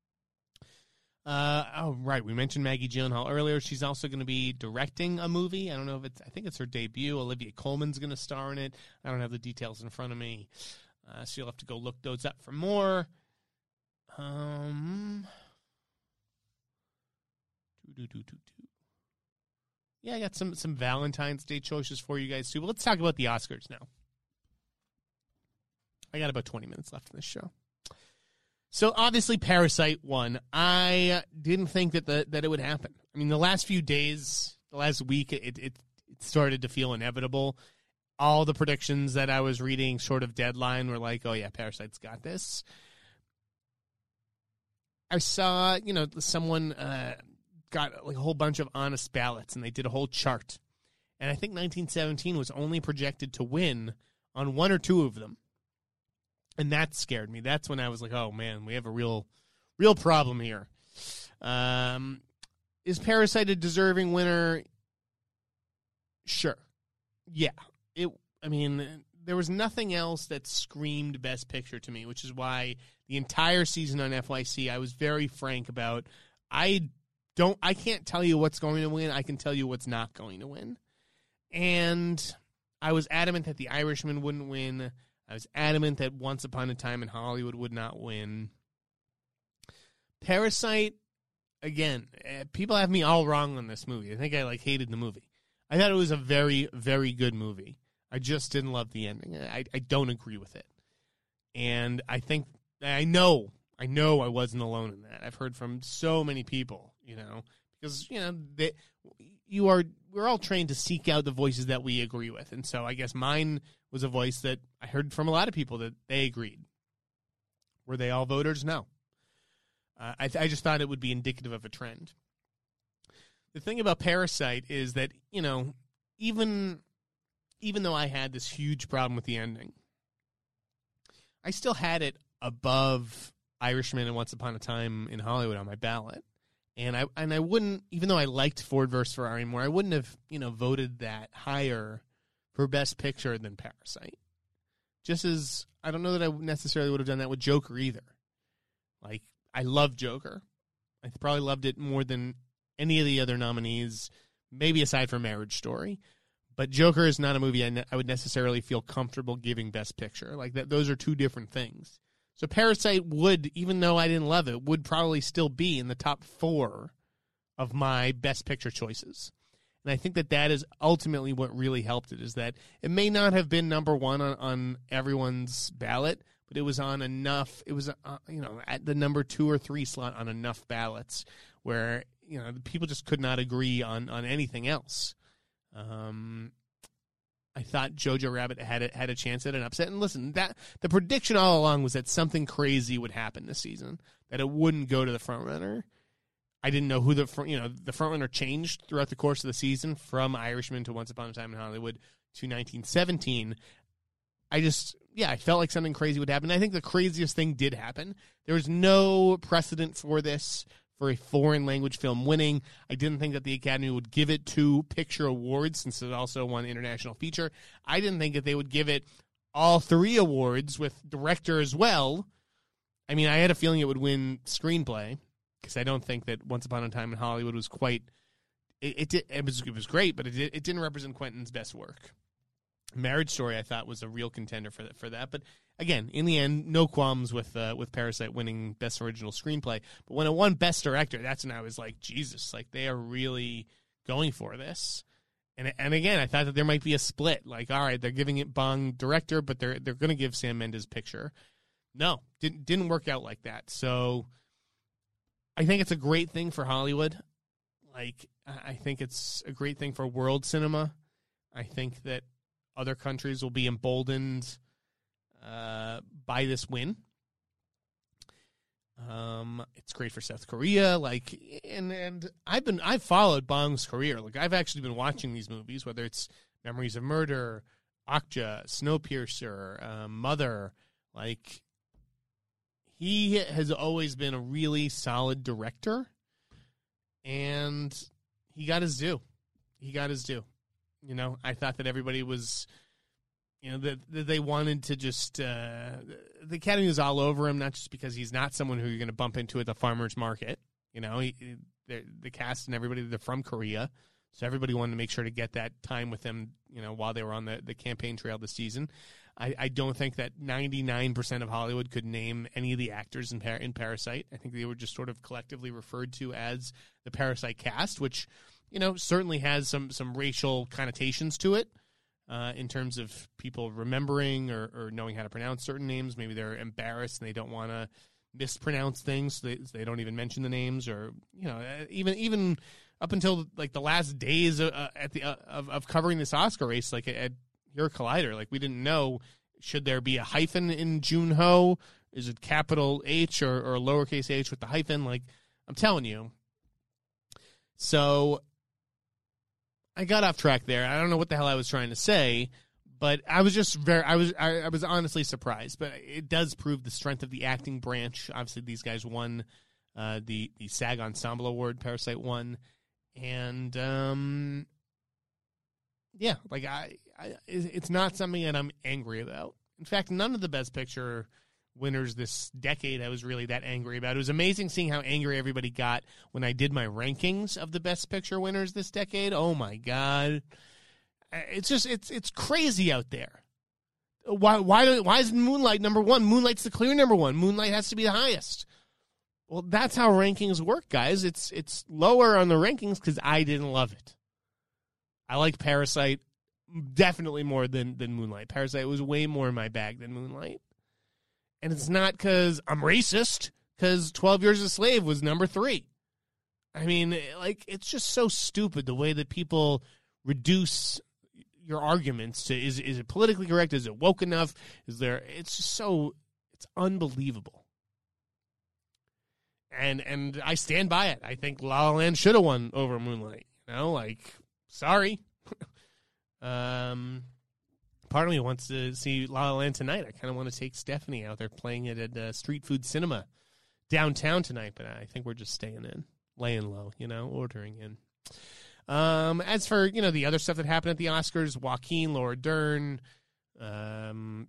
Uh, oh, right, we mentioned Maggie Gyllenhaal earlier. She's also going to be directing a movie. I don't know if it's, I think it's her debut. Olivia Colman's going to star in it. I don't have the details in front of me, uh, so you'll have to go look those up for more. Um, do, do, do, do, do. Yeah, I got some, some Valentine's Day choices for you guys, too. But let's talk about the Oscars now. I got about twenty minutes left in this show. So, obviously, Parasite won. I didn't think that the, that it would happen. I mean, the last few days, the last week, it, it, it started to feel inevitable. All the predictions that I was reading sort of deadline were like, oh, yeah, Parasite's got this. I saw, you know, someone uh, got like a whole bunch of honest ballots, and they did a whole chart. And I think nineteen seventeen was only projected to win on one or two of them. And that scared me. That's when I was like, oh, man, we have a real real problem here. Um, is Parasite a deserving winner? Sure. Yeah. It. I mean, there was nothing else that screamed Best Picture to me, which is why the entire season on F Y C, I was very frank about, I don't, I can't tell you what's going to win. I can tell you what's not going to win. And I was adamant that The Irishman wouldn't win. I was adamant that Once Upon a Time in Hollywood would not win. Parasite, again, uh, people have me all wrong on this movie. I think I like hated the movie. I thought it was a very, very good movie. I just didn't love the ending. I, I don't agree with it. And I think, I know, I know I wasn't alone in that. I've heard from so many people, you know, because, you know, they, you are, we're all trained to seek out the voices that we agree with. And so I guess mine was a voice that I heard from a lot of people that they agreed. Were they all voters? No. Uh, I, th- I just thought it would be indicative of a trend. The thing about Parasite is that, you know, even even though I had this huge problem with the ending, I still had it above Irishman and Once Upon a Time in Hollywood on my ballot. And I and I wouldn't, even though I liked Ford versus Ferrari more, I wouldn't have, you know, voted that higher for Best Picture than Parasite. Just as I don't know that I necessarily would have done that with Joker either. Like, I love Joker. I probably loved it more than any of the other nominees, maybe aside from Marriage Story. But Joker is not a movie I, ne- I would necessarily feel comfortable giving Best Picture. Like, that, those are two different things. So Parasite would, even though I didn't love it, would probably still be in the top four of my Best Picture choices. And I think that that is ultimately what really helped it, is that it may not have been number one on, on everyone's ballot, but it was on enough, it was, uh, you know, at the number two or three slot on enough ballots where, you know, people just could not agree on, on anything else. Um, I thought Jojo Rabbit had a, had a chance at an upset. And listen, that the prediction all along was that something crazy would happen this season, that it wouldn't go to the front runner. I didn't know who the front, you know, the front runner changed throughout the course of the season from Irishman to Once Upon a Time in Hollywood to nineteen seventeen. I just, yeah, I felt like something crazy would happen. I think the craziest thing did happen. There was no precedent for this, for a foreign language film winning. I didn't think that the Academy would give it two picture awards since it also won international feature. I didn't think that they would give it all three awards with director as well. I mean, I had a feeling it would win screenplay because I don't think that Once Upon a Time in Hollywood was quite, it, it, did, it, was, it was great, but it, did, it didn't represent Quentin's best work. Marriage Story, I thought, was a real contender for that. For that. But again, in the end, no qualms with uh, with Parasite winning Best Original Screenplay. But when it won Best Director, that's when I was like, Jesus, like they are really going for this. And and again, I thought that there might be a split. Like, all right, they're giving it Bong Director, but they're they're going to give Sam Mendes Picture. No, didn't didn't work out like that. So I think it's a great thing for Hollywood. Like, I think it's a great thing for world cinema. I think that other countries will be emboldened uh, by this win. Um, it's great for South Korea. Like, and and I've been I've followed Bong's career. Like, I've actually been watching these movies, whether it's Memories of Murder, Okja, Snowpiercer, um, Mother. Like, he has always been a really solid director, and he got his due. He got his due. You know, I thought that everybody was, you know, that, that they wanted to just, uh, the Academy was all over him, not just because he's not someone who you're going to bump into at the farmer's market. You know, he, the, the cast and everybody, they're from Korea. So everybody wanted to make sure to get that time with him, you know, while they were on the, the campaign trail this season. I, I don't think that ninety-nine percent of Hollywood could name any of the actors in, Par- in Parasite. I think they were just sort of collectively referred to as the Parasite cast, which, you know, certainly has some, some racial connotations to it uh, in terms of people remembering or, or knowing how to pronounce certain names. Maybe they're embarrassed and they don't want to mispronounce things, so they, so they don't even mention the names. Or, you know, even even up until like the last days of, uh, at the uh, of, of covering this Oscar race, like at Your Collider, like we didn't know, should there be a hyphen in Jun-Ho? Is it capital H or, or lowercase h with the hyphen? Like, I'm telling you. So I got off track there. I don't know what the hell I was trying to say, but I was just very, I was, I, I was honestly surprised. But it does prove the strength of the acting branch. Obviously, these guys won uh, the the SAG Ensemble Award. Parasite won, and um, yeah, like I, I, it's not something that I'm angry about. In fact, none of the Best Picture winners this decade I was really that angry about. It was amazing seeing how angry everybody got when I did my rankings of the Best Picture winners this decade. Oh my God. It's just it's it's crazy out there. Why why do, why is Moonlight number one? Moonlight's the clear number one. Moonlight has to be the highest. Well, that's how rankings work, guys. It's it's lower on the rankings because I didn't love it. I like Parasite definitely more than, than Moonlight. Parasite was way more in my bag than Moonlight. And it's not because I'm racist, because twelve Years a Slave was number three. I mean, like, it's just so stupid the way that people reduce your arguments to, is is it politically correct? Is it woke enough? Is there, it's just so, it's unbelievable. And and I stand by it. I think La La Land should have won over Moonlight. You know, like, sorry. um, part of me wants to see La La Land tonight. I kind of want to take Stephanie out there playing it at uh, Street Food Cinema downtown tonight, but I think we're just staying in, laying low, you know, ordering in. Um, as for, you know, the other stuff that happened at the Oscars, Joaquin, Laura Dern, um,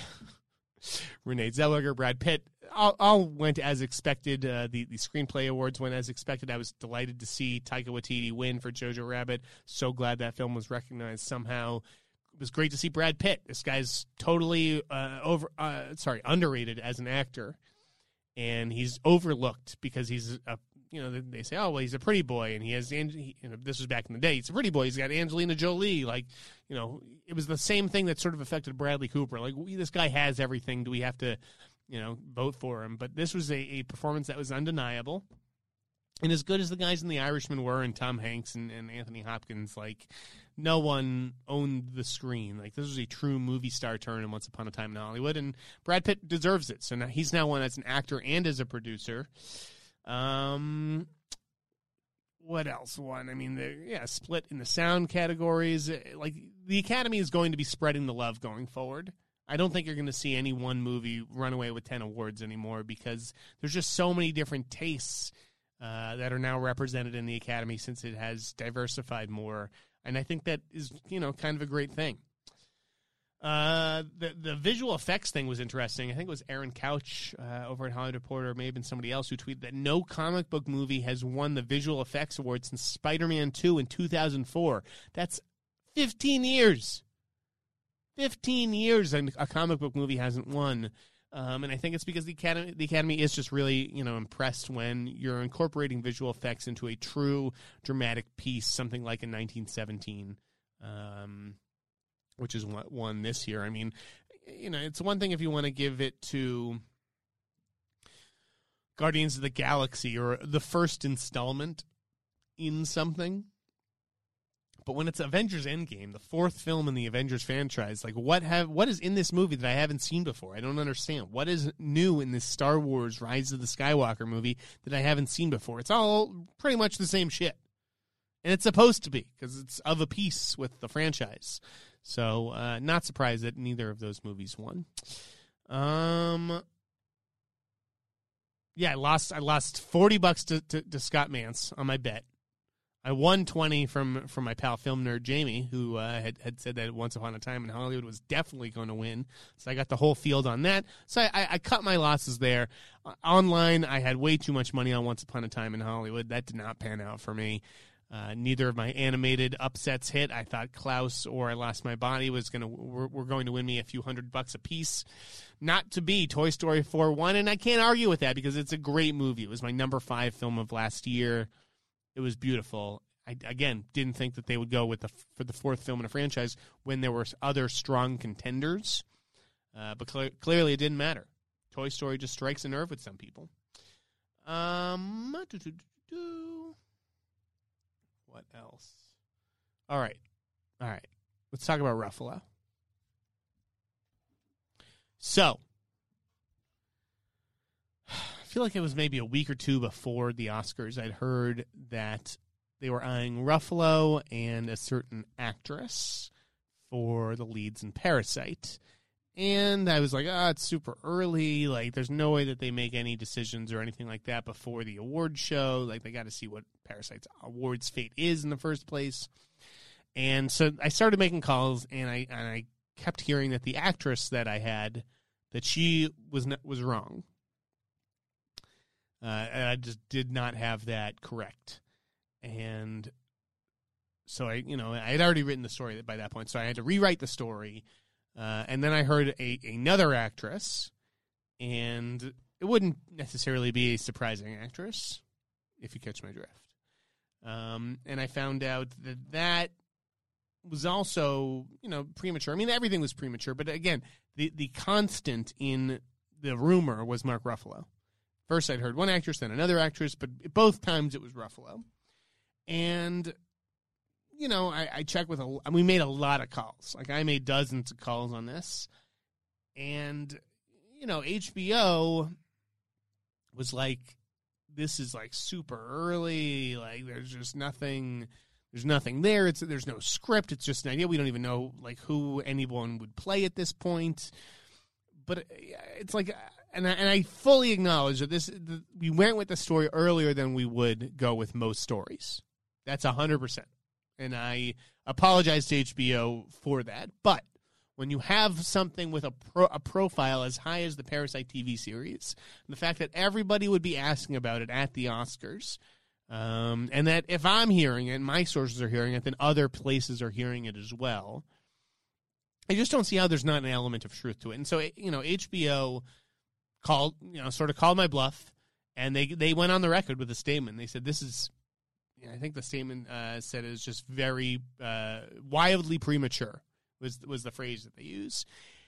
Renee Zellweger, Brad Pitt, all, all went as expected. Uh, the, the screenplay awards went as expected. I was delighted to see Taika Waititi win for Jojo Rabbit. So glad that film was recognized somehow. It was great to see Brad Pitt. This guy's totally uh, over, uh, sorry, underrated as an actor, and he's overlooked because he's a, you know, they say, oh, well, he's a pretty boy, and he has, he, you know, this was back in the day, he's a pretty boy, he's got Angelina Jolie, like, you know, it was the same thing that sort of affected Bradley Cooper, like, we, this guy has everything, do we have to, you know, vote for him? But this was a, a performance that was undeniable, and as good as the guys in The Irishman were, and Tom Hanks and, and Anthony Hopkins, like, no one owned the screen. Like, this was a true movie star turn in Once Upon a Time in Hollywood, and Brad Pitt deserves it, so now he's now won as an actor and as a producer. Um, what else won? I mean, the yeah, split in the sound categories. Like, the Academy is going to be spreading the love going forward. I don't think you're going to see any one movie run away with ten awards anymore because there's just so many different tastes uh, that are now represented in the Academy since it has diversified more. And I think that is, you know, kind of a great thing. Uh, the the visual effects thing was interesting. I think it was Aaron Couch uh, over at Hollywood Reporter, may have been somebody else who tweeted that no comic book movie has won the visual effects award since Spider-Man two in two thousand four. That's fifteen years. fifteen years and a comic book movie hasn't won. Um, and I think it's because the Academy, the Academy is just really, you know, impressed when you're incorporating visual effects into a true dramatic piece, something like in nineteen seventeen. Um which is what won this year. I mean, you know, it's one thing if you want to give it to Guardians of the Galaxy or the first installment in something. But when it's Avengers Endgame, the fourth film in the Avengers franchise, like what have what is in this movie that I haven't seen before? I don't understand. What is new in this Star Wars Rise of the Skywalker movie that I haven't seen before? It's all pretty much the same shit. And it's supposed to be because it's of a piece with the franchise. So, uh, not surprised that neither of those movies won. Um, yeah, I lost. I lost forty bucks to, to, to Scott Mance on my bet. I won twenty from from my pal Film Nerd Jamie, who uh, had had said that Once Upon a Time in Hollywood was definitely going to win. So I got the whole field on that. So I, I, I cut my losses there. Uh, online, I had way too much money on Once Upon a Time in Hollywood. That did not pan out for me. Uh, neither of my animated upsets hit. I thought Klaus or I Lost My Body was gonna were, were going to win me a few hundred bucks a piece. Not to be. Toy Story four won, and I can't argue with that because it's a great movie. It was my number five film of last year. It was beautiful. I again didn't think that they would go with the for the fourth film in a franchise when there were other strong contenders, uh, but cl- clearly it didn't matter. Toy Story just strikes a nerve with some people. Um. Doo-doo-doo-doo. What else? All right. All right. Let's talk about Ruffalo. So, I feel like it was maybe a week or two before the Oscars, I'd heard that they were eyeing Ruffalo and a certain actress for the leads in Parasite. And I was like, ah, oh, it's super early. Like, there's no way that they make any decisions or anything like that before the award show. Like, they got to see what Parasite's awards fate is in the first place. And so I started making calls, and I and I kept hearing that the actress that I had, that she was not, was wrong. Uh, and I just did not have that correct. And so I, you know, I had already written the story by that point, so I had to rewrite the story. Uh, and then I heard a, another actress, and it wouldn't necessarily be a surprising actress, if you catch my drift. Um, and I found out that that was also, you know, premature. I mean, everything was premature, but again, the, the constant in the rumor was Mark Ruffalo. First I'd heard one actress, then another actress, but both times it was Ruffalo. And, you know, I, I checked with, a, we made a lot of calls. Like, I made dozens of calls on this. And, you know, H B O was like, this is like super early. Like, there's just nothing, there's nothing there. It's there's no script. It's just an idea. We don't even know like who anyone would play at this point. But it's like, and I, and I fully acknowledge that this the, we went with the story earlier than we would go with most stories. That's a hundred percent, and I apologize to H B O for that. But when you have something with a pro, a profile as high as the Parasite T V series, and the fact that everybody would be asking about it at the Oscars, um, and that if I'm hearing it, my sources are hearing it, then other places are hearing it as well, I just don't see how there's not an element of truth to it. And so, you know, H B O called, you know, sort of called my bluff, and they they went on the record with a statement. They said this is, I think the statement uh, said it was just very uh, wildly premature. Was was the phrase that they use.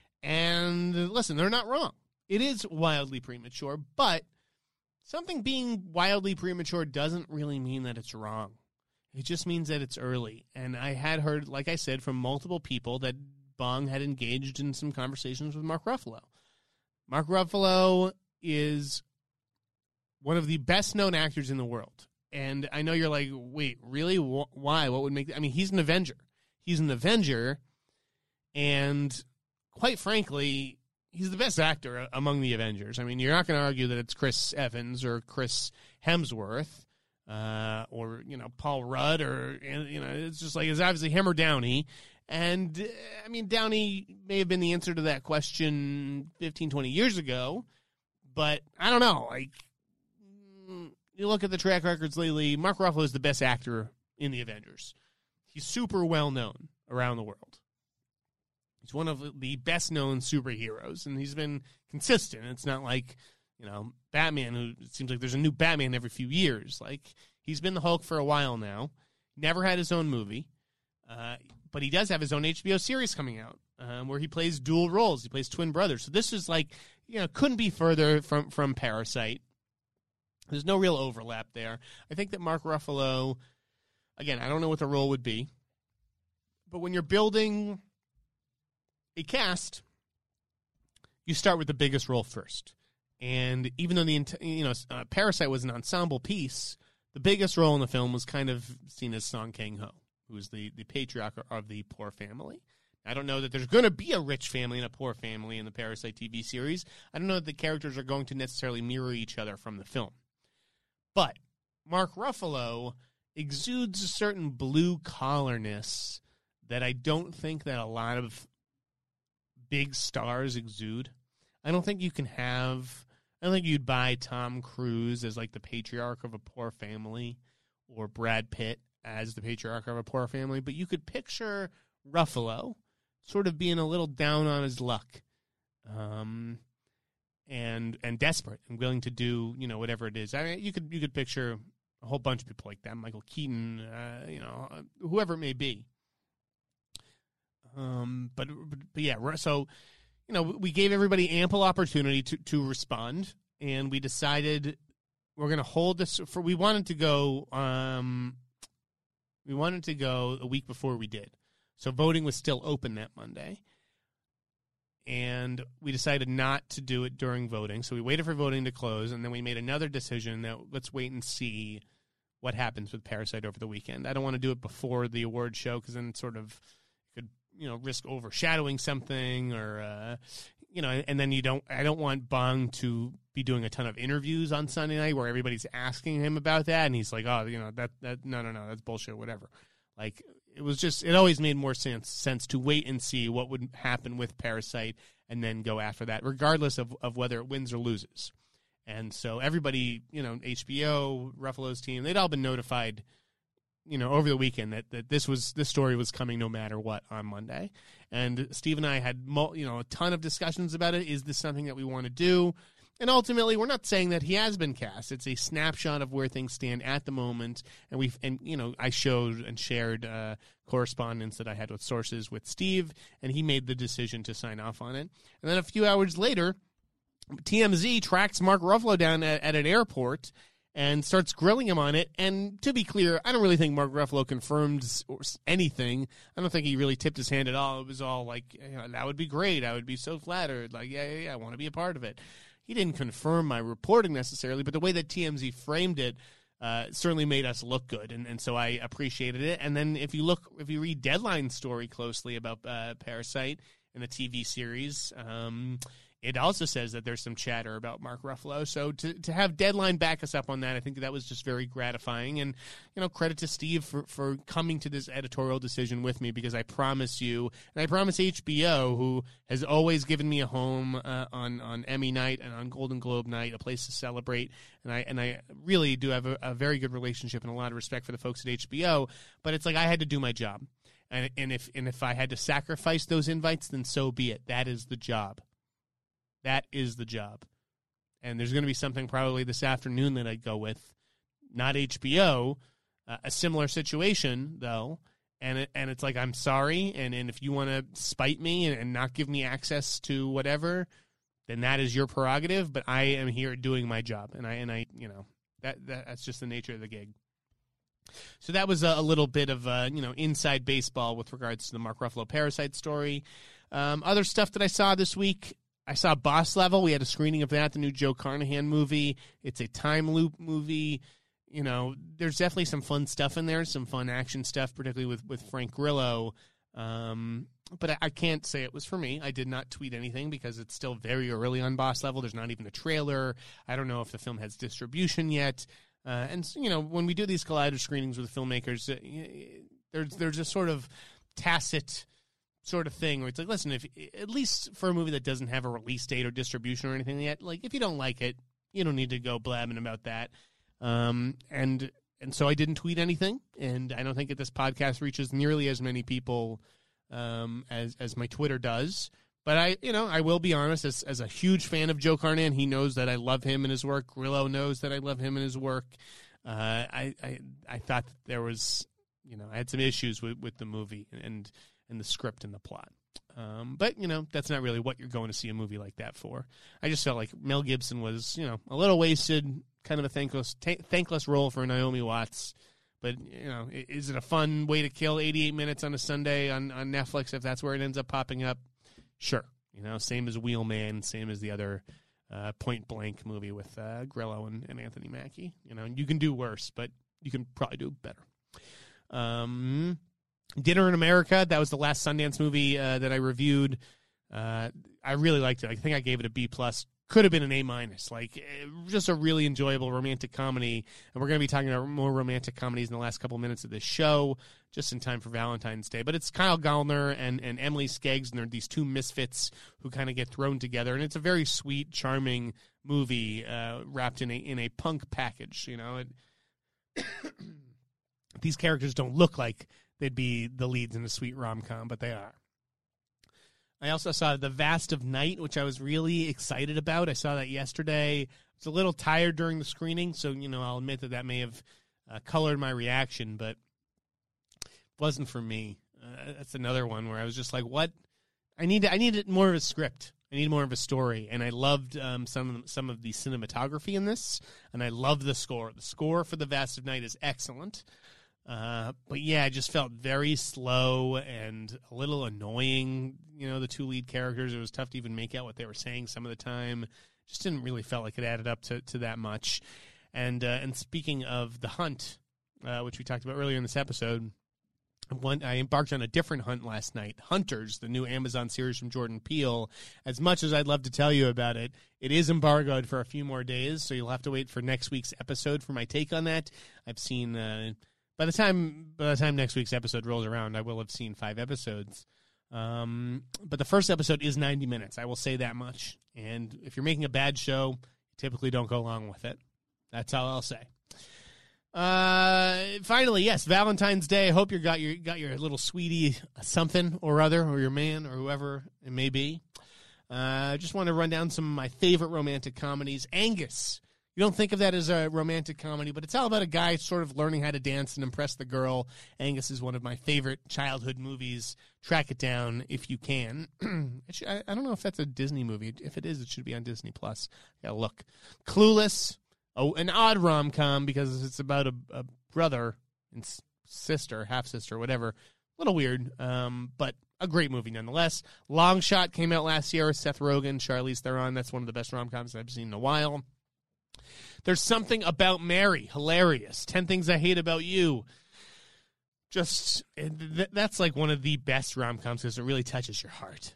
And listen, they're not wrong. It is wildly premature, but something being wildly premature doesn't really mean that it's wrong. It just means that it's early. And I had heard, like I said, from multiple people that Bong had engaged in some conversations with Mark Ruffalo. Mark Ruffalo is one of the best-known actors in the world. And I know you're like, wait, really? Why? What would make... I mean, he's an Avenger. He's an Avenger... And quite frankly, he's the best actor among the Avengers. I mean, you're not going to argue that it's Chris Evans or Chris Hemsworth uh, or, you know, Paul Rudd or, you know, it's just like it's obviously him or Downey. And, uh, I mean, Downey may have been the answer to that question fifteen, twenty years ago. But I don't know. Like, you look at the track records lately, Mark Ruffalo is the best actor in the Avengers. He's super well known around the world. He's one of the best-known superheroes, and he's been consistent. It's not like, you know, Batman, who it seems like there's a new Batman every few years. Like, he's been the Hulk for a while now. Never had his own movie, uh, but he does have his own H B O series coming out um, where he plays dual roles. He plays twin brothers. So this is like, you know, couldn't be further from, from Parasite. There's no real overlap there. I think that Mark Ruffalo, again, I don't know what the role would be, but when you're building a cast, you start with the biggest role first. And even though the you know uh, Parasite was an ensemble piece, the biggest role in the film was kind of seen as Song Kang-ho, who is the, the patriarch of the poor family. I don't know that there's going to be a rich family and a poor family in the Parasite T V series. I don't know that the characters are going to necessarily mirror each other from the film. But Mark Ruffalo exudes a certain blue-collarness that I don't think that a lot of big stars exude. I don't think you can have, I don't think you'd buy Tom Cruise as like the patriarch of a poor family or Brad Pitt as the patriarch of a poor family, but you could picture Ruffalo sort of being a little down on his luck um, and and desperate and willing to do, you know, whatever it is. I mean, you could you could picture a whole bunch of people like that, Michael Keaton, uh, you know, whoever it may be. Um, but, but, but yeah, so, you know, we gave everybody ample opportunity to, to respond, and we decided we're going to hold this for, we wanted to go, um, we wanted to go a week before we did. So voting was still open that Monday, and we decided not to do it during voting. So we waited for voting to close, and then we made another decision that let's wait and see what happens with Parasite over the weekend. I don't want to do it before the award show because then it sort of could, you know, risk overshadowing something or, uh, you know, and then you don't, I don't want Bong to be doing a ton of interviews on Sunday night where everybody's asking him about that. And he's like, oh, you know, that, that, no, no, no, that's bullshit, whatever. Like, it was just, it always made more sense, sense to wait and see what would happen with Parasite and then go after that, regardless of, of whether it wins or loses. And so everybody, you know, H B O, Ruffalo's team, they'd all been notified you know, over the weekend that, that this was this story was coming no matter what on Monday. And Steve and I had, you know, a ton of discussions about it. Is this something that we want to do? And ultimately, we're not saying that he has been cast. It's a snapshot of where things stand at the moment. And we've, and you know, I showed and shared uh, correspondence that I had with sources with Steve, and he made the decision to sign off on it. And then a few hours later, T M Z tracks Mark Ruffalo down at, at an airport and starts grilling him on it. And to be clear, I don't really think Mark Ruffalo confirmed anything. I don't think he really tipped his hand at all. It was all like, you know, that would be great. I would be so flattered. Like, yeah, yeah, yeah, I want to be a part of it. He didn't confirm my reporting necessarily, but the way that T M Z framed it uh, certainly made us look good, and, and so I appreciated it. And then if you look, if you read Deadline's story closely about uh, Parasite in the T V series, um, it also says that there's some chatter about Mark Ruffalo. So to to have Deadline back us up on that, I think that was just very gratifying. And, you know, credit to Steve for, for coming to this editorial decision with me, because I promise you, and I promise H B O, who has always given me a home uh, on, on Emmy night and on Golden Globe night, a place to celebrate. And I and I really do have a, a very good relationship and a lot of respect for the folks at H B O. But it's like I had to do my job. And, and if and if I had to sacrifice those invites, then so be it. That is the job. That is the job. And there's going to be something probably this afternoon that I'd go with. Not H B O, uh, a similar situation, though. And it, and it's like, I'm sorry, and, and if you want to spite me and, and not give me access to whatever, then that is your prerogative, but I am here doing my job. And I, and I you know, that, that that's just the nature of the gig. So that was a, a little bit of, uh, you know, inside baseball with regards to the Mark Ruffalo Parasite story. Um, other stuff that I saw this week, I saw Boss Level. We had a screening of that, the new Joe Carnahan movie. It's a time loop movie. You know, there's definitely some fun stuff in there, some fun action stuff, particularly with, with Frank Grillo. Um, but I, I can't say it was for me. I did not tweet anything because it's still very early on Boss Level. There's not even a trailer. I don't know if the film has distribution yet. Uh, and, you know, when we do these Collider screenings with filmmakers, uh, there's, there's a sort of tacit sort of thing where it's like, listen, if at least for a movie that doesn't have a release date or distribution or anything yet, like if you don't like it, you don't need to go blabbing about that. Um, and and so I didn't tweet anything, and I don't think that this podcast reaches nearly as many people um, as as my Twitter does. But I, you know, I will be honest, as as a huge fan of Joe Carnahan, he knows that I love him and his work. Grillo knows that I love him and his work. Uh, I, I I thought that there was, you know, I had some issues with, with the movie and and the script and the plot. Um, but, you know, that's not really what you're going to see a movie like that for. I just felt like Mel Gibson was, you know, a little wasted, kind of a thankless t- thankless role for Naomi Watts. But, you know, is it a fun way to kill eighty-eight minutes on a Sunday on, on Netflix if that's where it ends up popping up? Sure. You know, same as Wheelman, same as the other uh, Point Blank movie with uh, Grillo and, and Anthony Mackie. You know, you can do worse, but you can probably do better. Um... Dinner in America, that was the last Sundance movie uh, that I reviewed. Uh, I really liked it. I think I gave it a B plus. Could have been an A minus. Like, just a really enjoyable romantic comedy. And we're going to be talking about more romantic comedies in the last couple minutes of this show, just in time for Valentine's Day. But it's Kyle Gallner and, and Emily Skeggs, and they're these two misfits who kind of get thrown together. And it's a very sweet, charming movie uh, wrapped in a in a punk package. You know, it, these characters don't look like they'd be the leads in a sweet rom-com, but they are. I also saw The Vast of Night, which I was really excited about. I saw that yesterday. I was a little tired during the screening, so, you know, I'll admit that that may have uh, colored my reaction, but it wasn't for me. Uh, that's another one where I was just like, what? I need I needed more of a script. I need more of a story, and I loved um, some, some of the cinematography in this, and I loved the score. The score for The Vast of Night is excellent. Uh, but yeah, I just felt very slow and a little annoying. You know, the two lead characters, it was tough to even make out what they were saying some of the time. Just didn't really felt like it added up to, to that much. And, uh, and speaking of The Hunt, uh, which we talked about earlier in this episode, one, I embarked on a different hunt last night. Hunters, the new Amazon series from Jordan Peele. As much as I'd love to tell you about it, it is embargoed for a few more days, so you'll have to wait for next week's episode for my take on that. I've seen, uh, By the time by the time next week's episode rolls around, I will have seen five episodes. Um, but the first episode is ninety minutes. I will say that much. And if you're making a bad show, you typically don't go along with it. That's all I'll say. Uh, finally, yes, Valentine's Day. I hope you got your got your little sweetie something or other, or your man, or whoever it may be. I uh, just want to run down some of my favorite romantic comedies. Angus. You don't think of that as a romantic comedy, but it's all about a guy sort of learning how to dance and impress the girl. Angus is one of my favorite childhood movies. Track it down if you can. I, I don't know if that's a Disney movie. If it is, it should be on Disney Plus. Gotta look. Clueless. Oh, an odd rom-com because it's about a, a brother and sister, half-sister, whatever. A little weird, um, but a great movie nonetheless. Long Shot came out last year. Seth Rogen, Charlize Theron. That's one of the best rom-coms I've seen in a while. There's Something About Mary. Hilarious. Ten Things I Hate About You. Just, th- that's like one of the best rom-coms because it really touches your heart.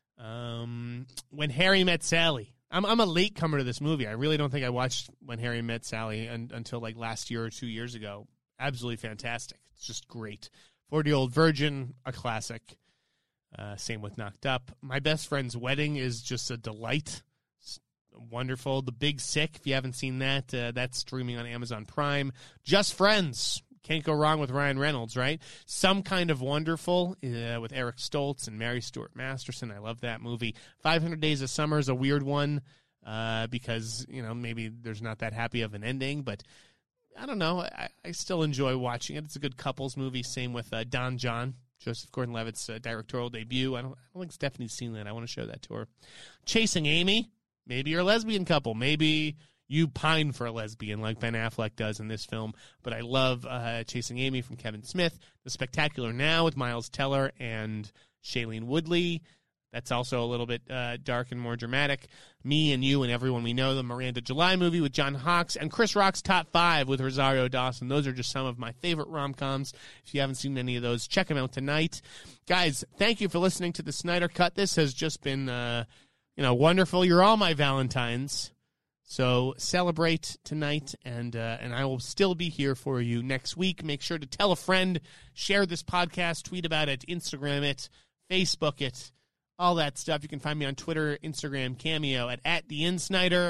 Um, When Harry Met Sally. I'm I'm a late comer to this movie. I really don't think I watched When Harry Met Sally un, until like last year or two years ago. Absolutely fantastic. It's just great. forty-Year-Old Virgin, a classic. Uh, same with Knocked Up. My Best Friend's Wedding is just a delight. It's wonderful. The Big Sick, if you haven't seen that, uh, that's streaming on Amazon Prime. Just Friends. Can't go wrong with Ryan Reynolds, right? Some Kind of Wonderful uh, with Eric Stoltz and Mary Stuart Masterson. I love that movie. five hundred Days of Summer is a weird one uh, because, you know, maybe there's not that happy of an ending, but I don't know. I, I still enjoy watching it. It's a good couples movie. Same with uh, Don John, Joseph Gordon-Levitt's uh, directorial debut. I don't, I don't think Stephanie's seen that. I want to show that to her. Chasing Amy. Maybe you're a lesbian couple. Maybe you pine for a lesbian like Ben Affleck does in this film. But I love uh, Chasing Amy from Kevin Smith. The Spectacular Now with Miles Teller and Shailene Woodley. That's also a little bit uh, dark and more dramatic. Me and You and Everyone We Know, the Miranda July movie with John Hawkes, and Chris Rock's Top five with Rosario Dawson. Those are just some of my favorite rom-coms. If you haven't seen any of those, check them out tonight. Guys, thank you for listening to the Snyder Cut. This has just been, uh, you know, wonderful. You're all my Valentines. So celebrate tonight, and uh, and I will still be here for you next week. Make sure to tell a friend, share this podcast, tweet about it, Instagram it, Facebook it, all that stuff. You can find me on Twitter, Instagram, Cameo at, at the InSnyder.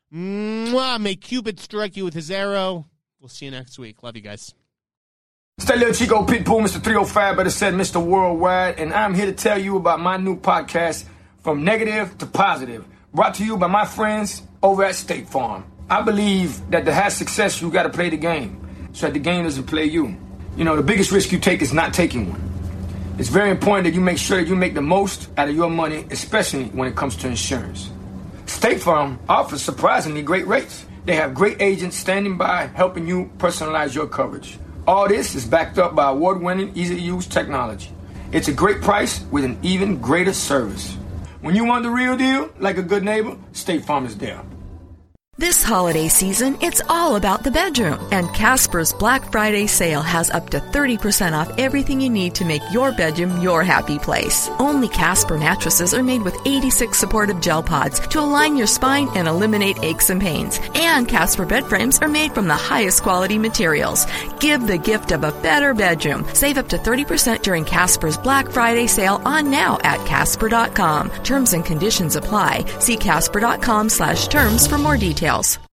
Mwah! May Cupid strike you with his arrow. We'll see you next week. Love you guys. Stay Little Chico Pitbull, Mister three oh five, better said Mister Worldwide, and I'm here to tell you about my new podcast, From Negative to Positive, brought to you by my friends over at State Farm. I believe that to have success, you got to play the game so that the game doesn't play you. You know, the biggest risk you take is not taking one. It's very important that you make sure that you make the most out of your money, especially when it comes to insurance. State Farm offers surprisingly great rates. They have great agents standing by helping you personalize your coverage. All this is backed up by award-winning, easy-to-use technology. It's a great price with an even greater service. When you want the real deal, like a good neighbor, State Farm is there. This holiday season, it's all about the bedroom, and Casper's Black Friday sale has up to thirty percent off everything you need to make your bedroom your happy place. Only Casper mattresses are made with eighty-six supportive gel pods to align your spine and eliminate aches and pains. And Casper bed frames are made from the highest quality materials. Give the gift of a better bedroom. Save up to thirty percent during Casper's Black Friday sale on now at Casper dot com. Terms and conditions apply. See Casper dot com slash terms for more details.